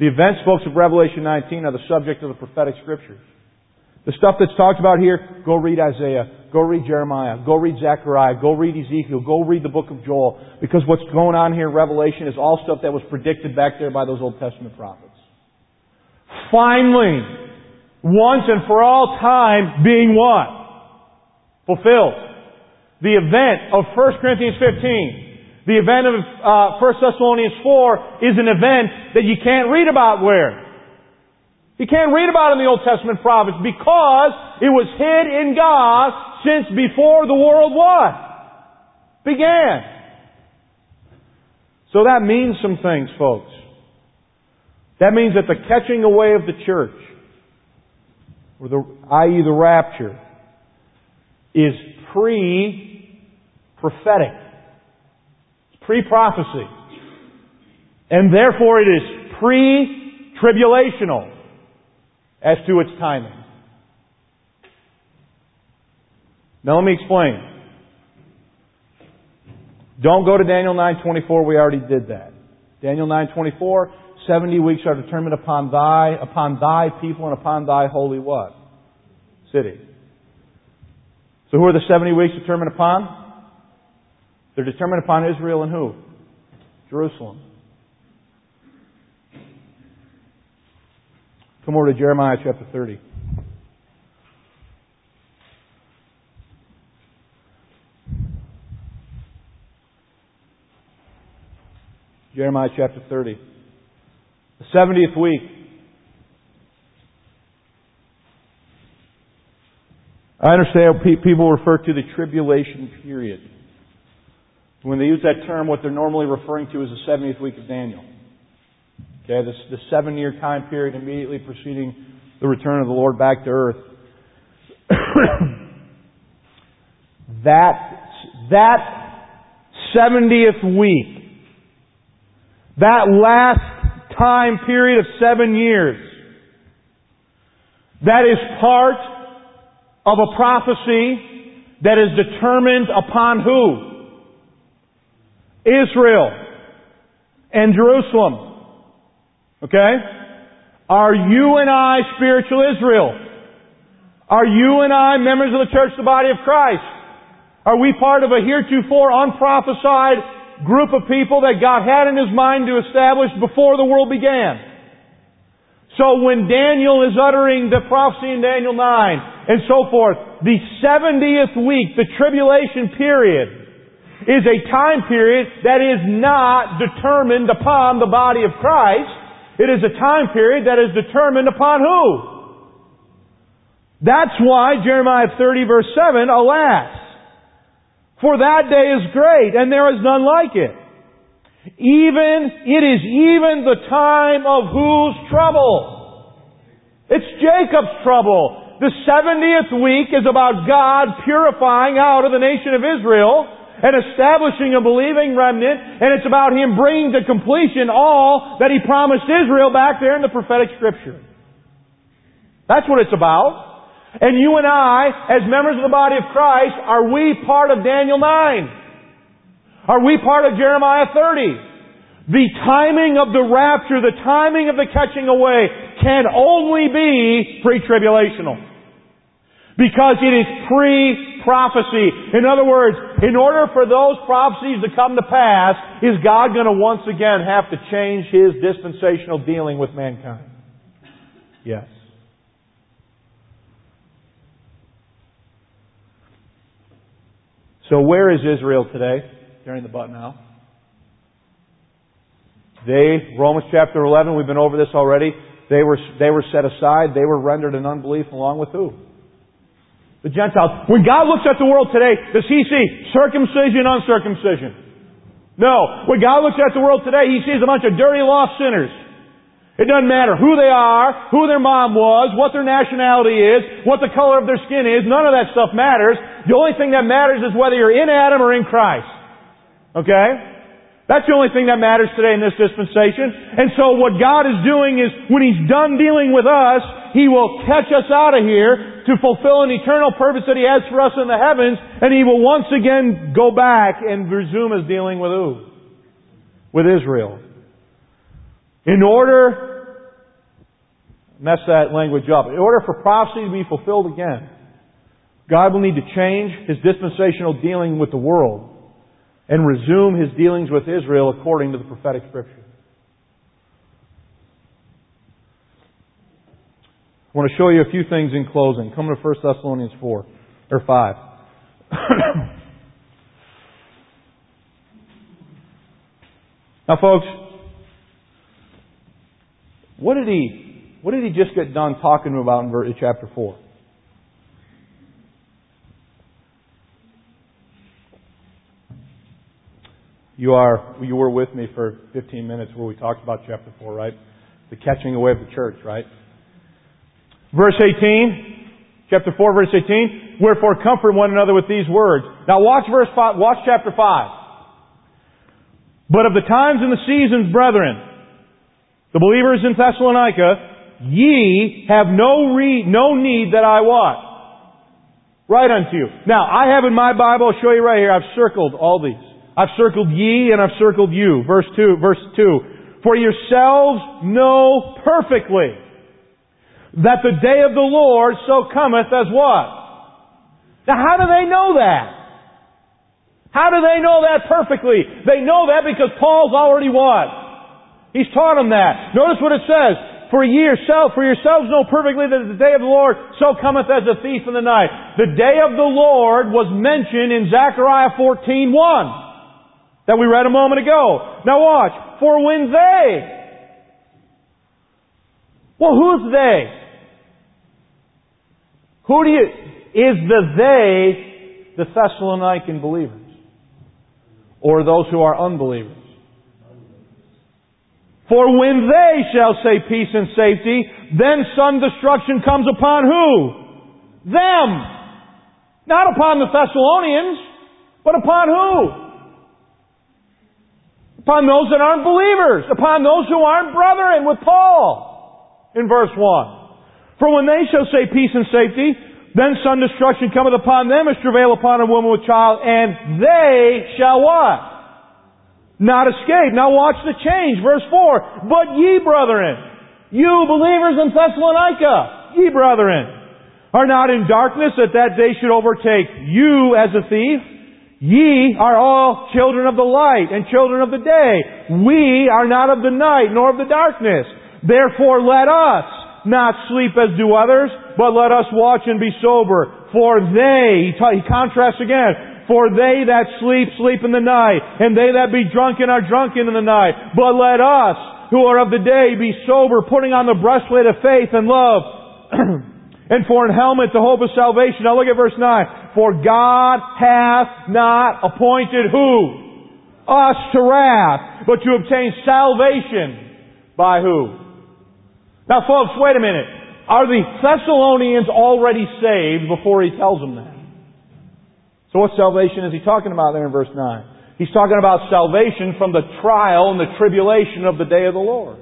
[SPEAKER 1] The events books of Revelation nineteen are the subject of the prophetic Scriptures. The stuff that's talked about here, go read Isaiah, go read Jeremiah, go read Zechariah, go read Ezekiel, go read the book of Joel. Because what's going on here in Revelation is all stuff that was predicted back there by those Old Testament prophets. Finally, once and for all time, being what? Fulfilled. The event of First Corinthians fifteen. The event of uh, First Thessalonians four is an event that you can't read about where? You can't read about it in the Old Testament prophets because it was hid in God since before the world what? Began. So that means some things, folks. That means that the catching away of the church, or the, that is the rapture, is pre-prophetic. Pre-prophecy. And therefore it is pre-tribulational as to its timing. Now let me explain. Don't go to Daniel nine twenty-four, we already did that. Daniel nine twenty-four, seventy weeks are determined upon thy, upon thy people and upon thy holy what? City. So who are the seventy weeks determined upon? They're determined upon Israel and who? Jerusalem. Come over to Jeremiah chapter thirty. Jeremiah chapter thirty. The seventieth week. I understand people refer to the tribulation period. When they use that term, what they're normally referring to is the seventieth week of Daniel. Okay, this the seven-year time period immediately preceding the return of the Lord back to earth. that that seventieth week, that last time period of seven years, that is part of a prophecy that is determined upon who? Israel and Jerusalem. Okay? Are you and I spiritual Israel? Are you and I members of the church, the body of Christ? Are we part of a heretofore unprophesied group of people that God had in His mind to establish before the world began? So when Daniel is uttering the prophecy in Daniel nine and so forth, the seventieth week, the tribulation period, is a time period that is not determined upon the body of Christ. It is a time period that is determined upon who? That's why Jeremiah thirty verse seven, alas, for that day is great, and there is none like it. Even, it is even the time of whose trouble? It's Jacob's trouble. The seventieth week is about God purifying out of the nation of Israel and establishing a believing remnant, and it's about Him bringing to completion all that He promised Israel back there in the prophetic Scripture. That's what it's about. And you and I, as members of the body of Christ, are we part of Daniel nine? Are we part of Jeremiah thirty? The timing of the rapture, the timing of the catching away, can only be pre-tribulational. Because it is pre-prophecy. In other words, in order for those prophecies to come to pass, is God going to once again have to change His dispensational dealing with mankind? Yes. So where is Israel today? During the butt now. They, Romans chapter eleven, we've been over this already. They were, they were set aside. They were rendered in unbelief along with who? The Gentiles. When God looks at the world today, does He see circumcision, uncircumcision? No. When God looks at the world today, He sees a bunch of dirty, lost sinners. It doesn't matter who they are, who their mom was, what their nationality is, what the color of their skin is. None of that stuff matters. The only thing that matters is whether you're in Adam or in Christ. Okay? That's the only thing that matters today in this dispensation. And so what God is doing is, when He's done dealing with us, He will catch us out of here to fulfill an eternal purpose that He has for us in the heavens, and He will once again go back and resume His dealing with who? With Israel. In order mess that language up. In order for prophecy to be fulfilled again, God will need to change His dispensational dealing with the world and resume His dealings with Israel according to the prophetic Scripture. I want to show you a few things in closing. Come to First Thessalonians four, or five. Now, folks, what did he what did he just get done talking about in chapter four? You are you were with me for fifteen minutes where we talked about chapter four, right? The catching away of the church, right? Verse eighteen, chapter four, verse eighteen. Wherefore comfort one another with these words. Now watch verse five, watch chapter five. But of the times and the seasons, brethren, the believers in Thessalonica, ye have no re, no need that I what? Write unto you. Now, I have in my Bible, I'll show you right here, I've circled all these. I've circled ye and I've circled you. Verse two, verse two. For yourselves know perfectly that the day of the Lord so cometh as what? Now how do they know that? How do they know that perfectly? They know that because Paul's already what? He's taught them that. Notice what it says. For yourself, for yourselves know perfectly that the day of the Lord so cometh as a thief in the night. The day of the Lord was mentioned in Zechariah fourteen one that we read a moment ago. Now watch. For when they... Well, who's they? Who do you... Is the they the Thessalonican believers? Or those who are unbelievers? For when they shall say peace and safety, then sudden destruction comes upon who? Them. Not upon the Thessalonians, but upon who? Upon those that aren't believers. Upon those who aren't brethren with Paul. In verse one. For when they shall say peace and safety, then sudden destruction cometh upon them as travail upon a woman with child, and they shall what? Not escape. Now watch the change. Verse four. But ye, brethren, you believers in Thessalonica, ye, brethren, are not in darkness that that day should overtake you as a thief. Ye are all children of the light and children of the day. We are not of the night nor of the darkness. Therefore let us not sleep as do others, but let us watch and be sober. For they, he contrasts again, for they that sleep, sleep in the night, and they that be drunken are drunken in the night. But let us, who are of the day, be sober, putting on the breastplate of faith and love, and for an helmet the hope of salvation. Now look at verse nine. For God hath not appointed who? Us to wrath, but to obtain salvation by who? Now folks, wait a minute. Are the Thessalonians already saved before he tells them that? So what salvation is he talking about there in verse nine? He's talking about salvation from the trial and the tribulation of the day of the Lord.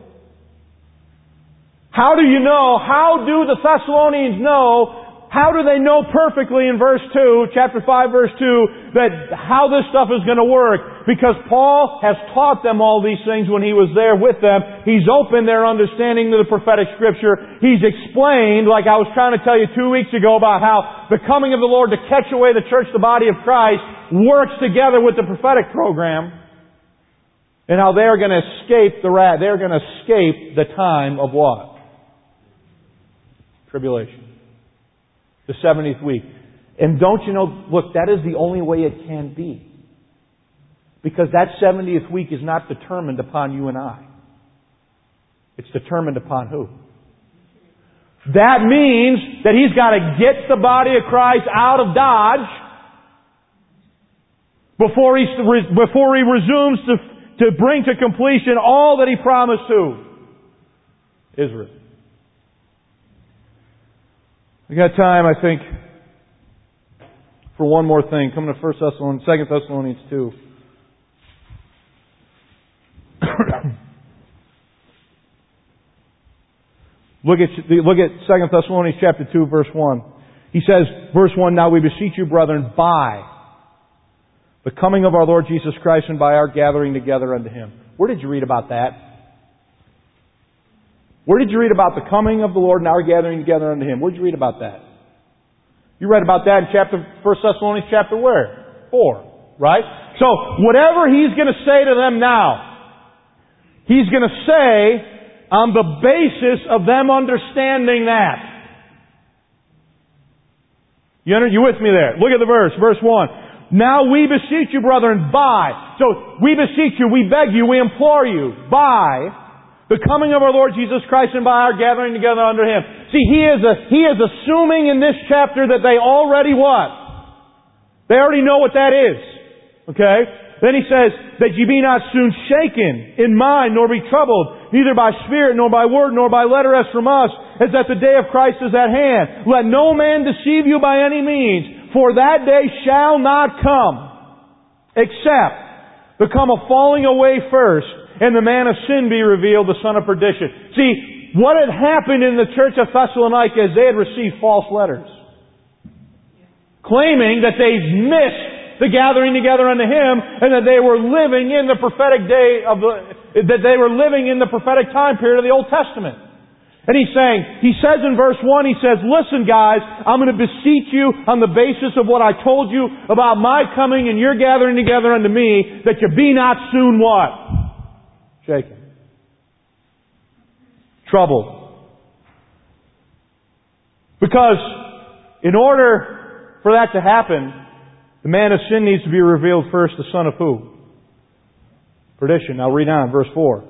[SPEAKER 1] How do you know, how do the Thessalonians know, how do they know perfectly in verse two, chapter five, verse two, that how this stuff is going to work? Because Paul has taught them all these things when he was there with them. He's opened their understanding to the prophetic Scripture. He's explained, like I was trying to tell you two weeks ago, about how the coming of the Lord to catch away the church, the body of Christ, works together with the prophetic program. And how they're going to escape the wrath. They're going to escape the time of what? Tribulation. The seventieth week. And don't you know, look, that is the only way it can be. Because that seventieth week is not determined upon you and I. It's determined upon who? That means that He's got to get the body of Christ out of Dodge before He, before he resumes to, to bring to completion all that He promised to Israel. We got time, I think, for one more thing. Coming to First Thessalonians, Second Thessalonians two. look at look at Second Thessalonians chapter two, verse one. He says, verse one, now we beseech you, brethren, by the coming of our Lord Jesus Christ and by our gathering together unto Him. Where did you read about that? Where did you read about the coming of the Lord and our gathering together unto Him? Where did you read about that? You read about that in chapter First Thessalonians chapter where? Four. Right? So, whatever He's going to say to them now, He's going to say on the basis of them understanding that. You, under, you with me there? Look at the verse, verse one. Now we beseech you, brethren, by. So, we beseech you, we beg you, we implore you, by the coming of our Lord Jesus Christ and by our gathering together under Him. See, He is a, He is assuming in this chapter that they already what? They already know what that is. Okay? Then He says, that ye be not soon shaken in mind, nor be troubled, neither by spirit, nor by word, nor by letter as from us, as that the day of Christ is at hand. Let no man deceive you by any means, for that day shall not come, except there come a falling away first, and the man of sin be revealed, the son of perdition. See, what had happened in the church of Thessalonica is they had received false letters, claiming that they missed the gathering together unto Him, and that they were living in the prophetic day of the, that they were living in the prophetic time period of the Old Testament. And He's saying, He says in verse one, He says, listen guys, I'm going to beseech you on the basis of what I told you about my coming and your gathering together unto me, that you be not soon what? Shaken. Troubled. Because in order for that to happen, the man of sin needs to be revealed first, the son of who? Perdition. Now read on, verse four.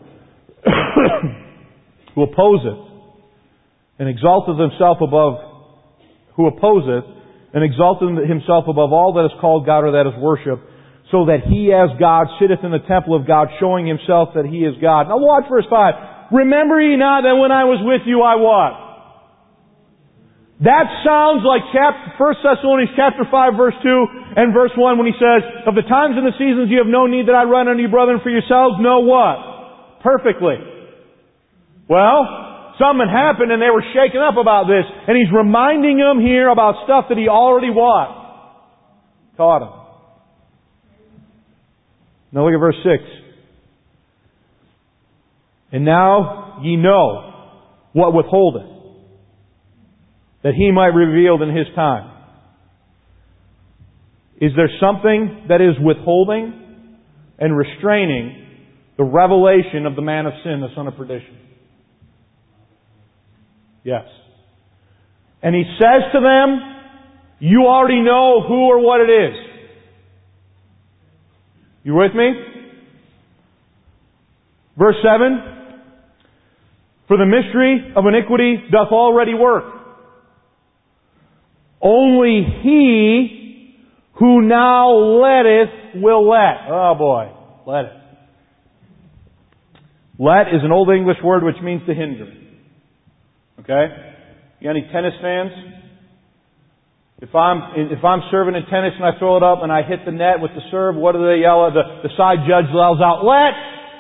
[SPEAKER 1] Who opposeth and exalteth himself above, who opposeth and exalteth himself above all that is called God or that is worshipped, so that he as God sitteth in the temple of God, showing himself that he is God. Now watch verse five. Remember ye not that when I was with you, I what? That sounds like chapter, First Thessalonians chapter five, verse two and verse one, when he says, of the times and the seasons you have no need that I run unto you, brethren, for yourselves know what? Perfectly. Well, something happened and they were shaken up about this. And he's reminding them here about stuff that he already what? Taught them. Now look at verse six. And now ye know what withholdeth, that He might reveal in His time. Is there something that is withholding and restraining the revelation of the man of sin, the son of perdition? Yes. And He says to them, you already know who or what it is. You with me? Verse seven. For the mystery of iniquity doth already work. Only he who now letteth will let. Oh boy, let it. Let is an Old English word which means to hinder. Okay? You got any tennis fans? If I'm, if I'm serving in tennis and I throw it up and I hit the net with the serve, what do they yell at? The, the side judge yells out, let!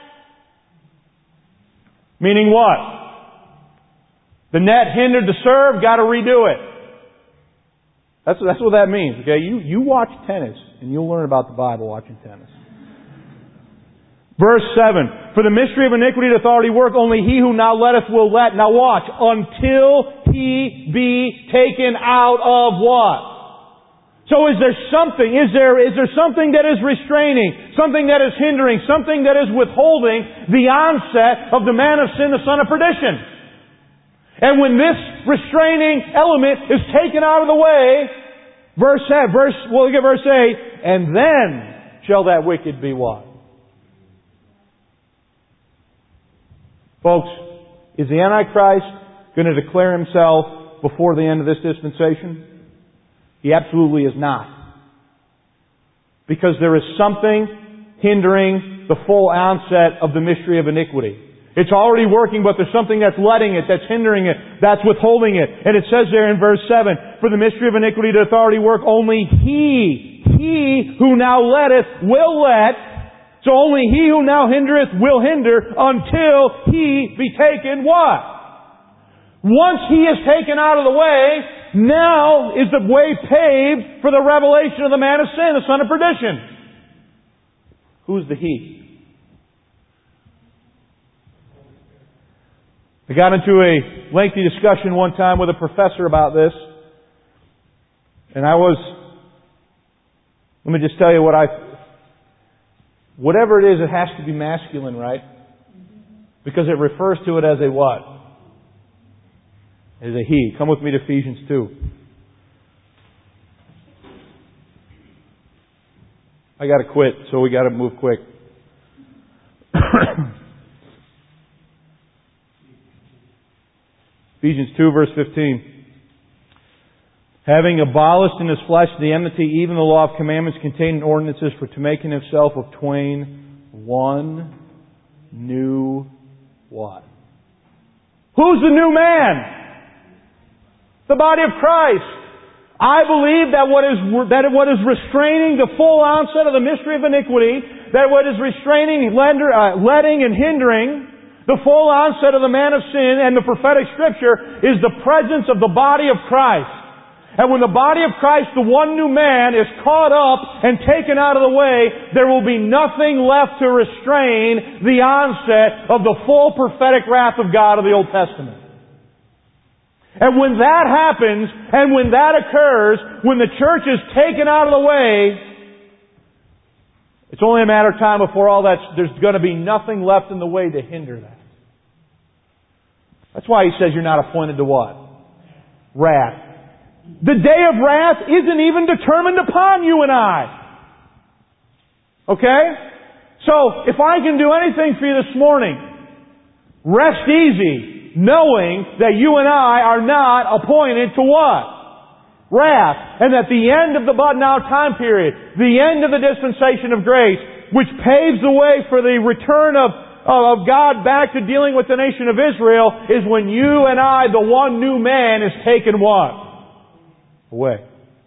[SPEAKER 1] Meaning what? The net hindered the serve, got to redo it. That's, that's what that means, okay? You, you watch tennis and you'll learn about the Bible watching tennis. Verse seven. For the mystery of iniquity doth already work, only he who now letteth will let. Now watch. Until he be taken out of what? So is there something, is there, is there something that is restraining, something that is hindering, something that is withholding the onset of the man of sin, the son of perdition? And when this restraining element is taken out of the way, verse, verse, well, look at verse eight, and then shall that wicked be what? Folks, is the Antichrist going to declare himself before the end of this dispensation? He absolutely is not. Because there is something hindering the full onset of the mystery of iniquity. It's already working, but there's something that's letting it, that's hindering it, that's withholding it. And it says there in verse seven, for the mystery of iniquity doth already work, only he, he who now letteth will let. So only he who now hindereth will hinder until he be taken what? Once he is taken out of the way, now is the way paved for the revelation of the man of sin, the son of perdition. Who's the he? I got into a lengthy discussion one time with a professor about this. And I was, let me just tell you what I, whatever it is, it has to be masculine, right? Because it refers to it as a what? As a he. Come with me to Ephesians two. I got to quit, so we got to move quick. Ephesians two, verse fifteen. Having abolished in His flesh the enmity, even the law of commandments contained in ordinances, for to make in Himself of twain one new what? Who's the new man? The body of Christ. I believe that what is that what is restraining the full onset of the mystery of iniquity, that what is restraining, lender, uh, letting, and hindering the full onset of the man of sin and the prophetic Scripture is the presence of the body of Christ. And when the body of Christ, the one new man, is caught up and taken out of the way, there will be nothing left to restrain the onset of the full prophetic wrath of God of the Old Testament. And when that happens, and when that occurs, when the church is taken out of the way, it's only a matter of time before all that, there's going to be nothing left in the way to hinder that. That's why He says you're not appointed to what? Wrath. The day of wrath isn't even determined upon you and I. Okay? So, if I can do anything for you this morning, rest easy, knowing that you and I are not appointed to what? Wrath. And that the end of the but now time period, the end of the dispensation of grace, which paves the way for the return of, of God back to dealing with the nation of Israel, is when you and I, the one new man, is taken what? Away.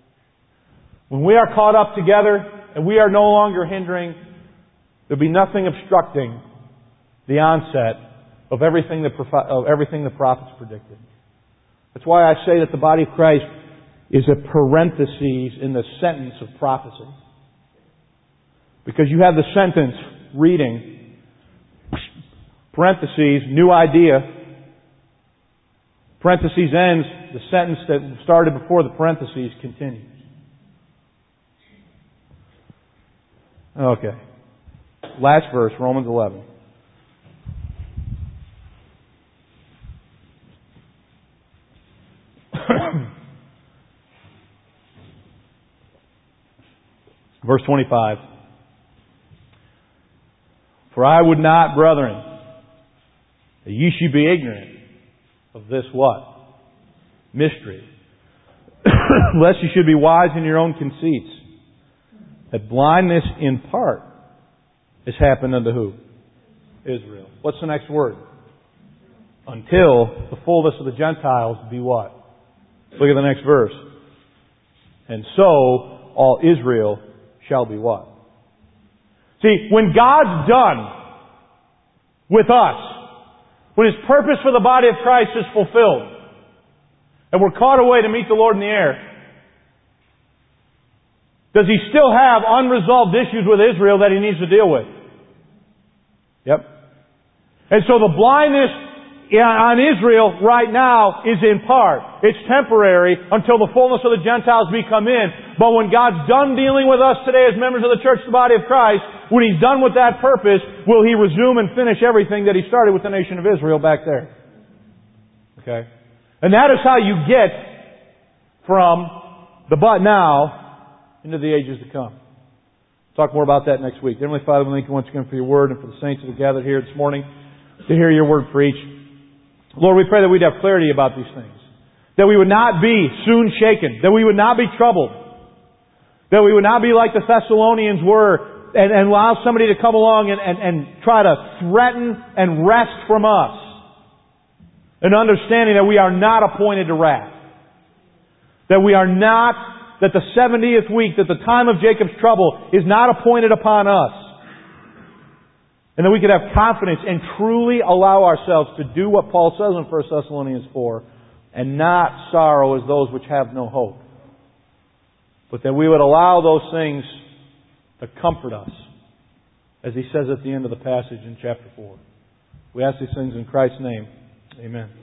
[SPEAKER 1] When we are caught up together and we are no longer hindering, there'll be nothing obstructing the onset of everything the, of everything the prophets predicted. That's why I say that the body of Christ is a parenthesis in the sentence of prophecy. Because you have the sentence reading, parentheses, new idea, parentheses ends, the sentence that started before the parentheses continues. Okay. Last verse, Romans eleven. Verse twenty-five. For I would not, brethren, that ye should be ignorant of this what? Mystery. Lest you should be wise in your own conceits. That blindness in part has happened unto who? Israel. What's the next word? Until the fullness of the Gentiles be what? Look at the next verse. And so all Israel shall be what? See, when God's done with us, when His purpose for the body of Christ is fulfilled, and we're caught away to meet the Lord in the air, does He still have unresolved issues with Israel that He needs to deal with? Yep. And so the blindness on Israel right now is in part. It's temporary until the fullness of the Gentiles be come in. But when God's done dealing with us today as members of the church, the body of Christ, when He's done with that purpose, will He resume and finish everything that He started with the nation of Israel back there. Okay? And that is how you get from the but now into the ages to come. Talk more about that next week. Heavenly Father, we thank You once again for Your Word and for the saints that have gathered here this morning to hear Your Word preached. Lord, we pray that we'd have clarity about these things. That we would not be soon shaken. That we would not be troubled. That we would not be like the Thessalonians were and, and allow somebody to come along and, and, and try to threaten and wrest from us an understanding that we are not appointed to wrath. That we are not, that the seventieth week, that the time of Jacob's trouble is not appointed upon us. And that we could have confidence and truly allow ourselves to do what Paul says in First Thessalonians four, and not sorrow as those which have no hope. But that we would allow those things to comfort us, as he says at the end of the passage in chapter four. We ask these things in Christ's name. Amen.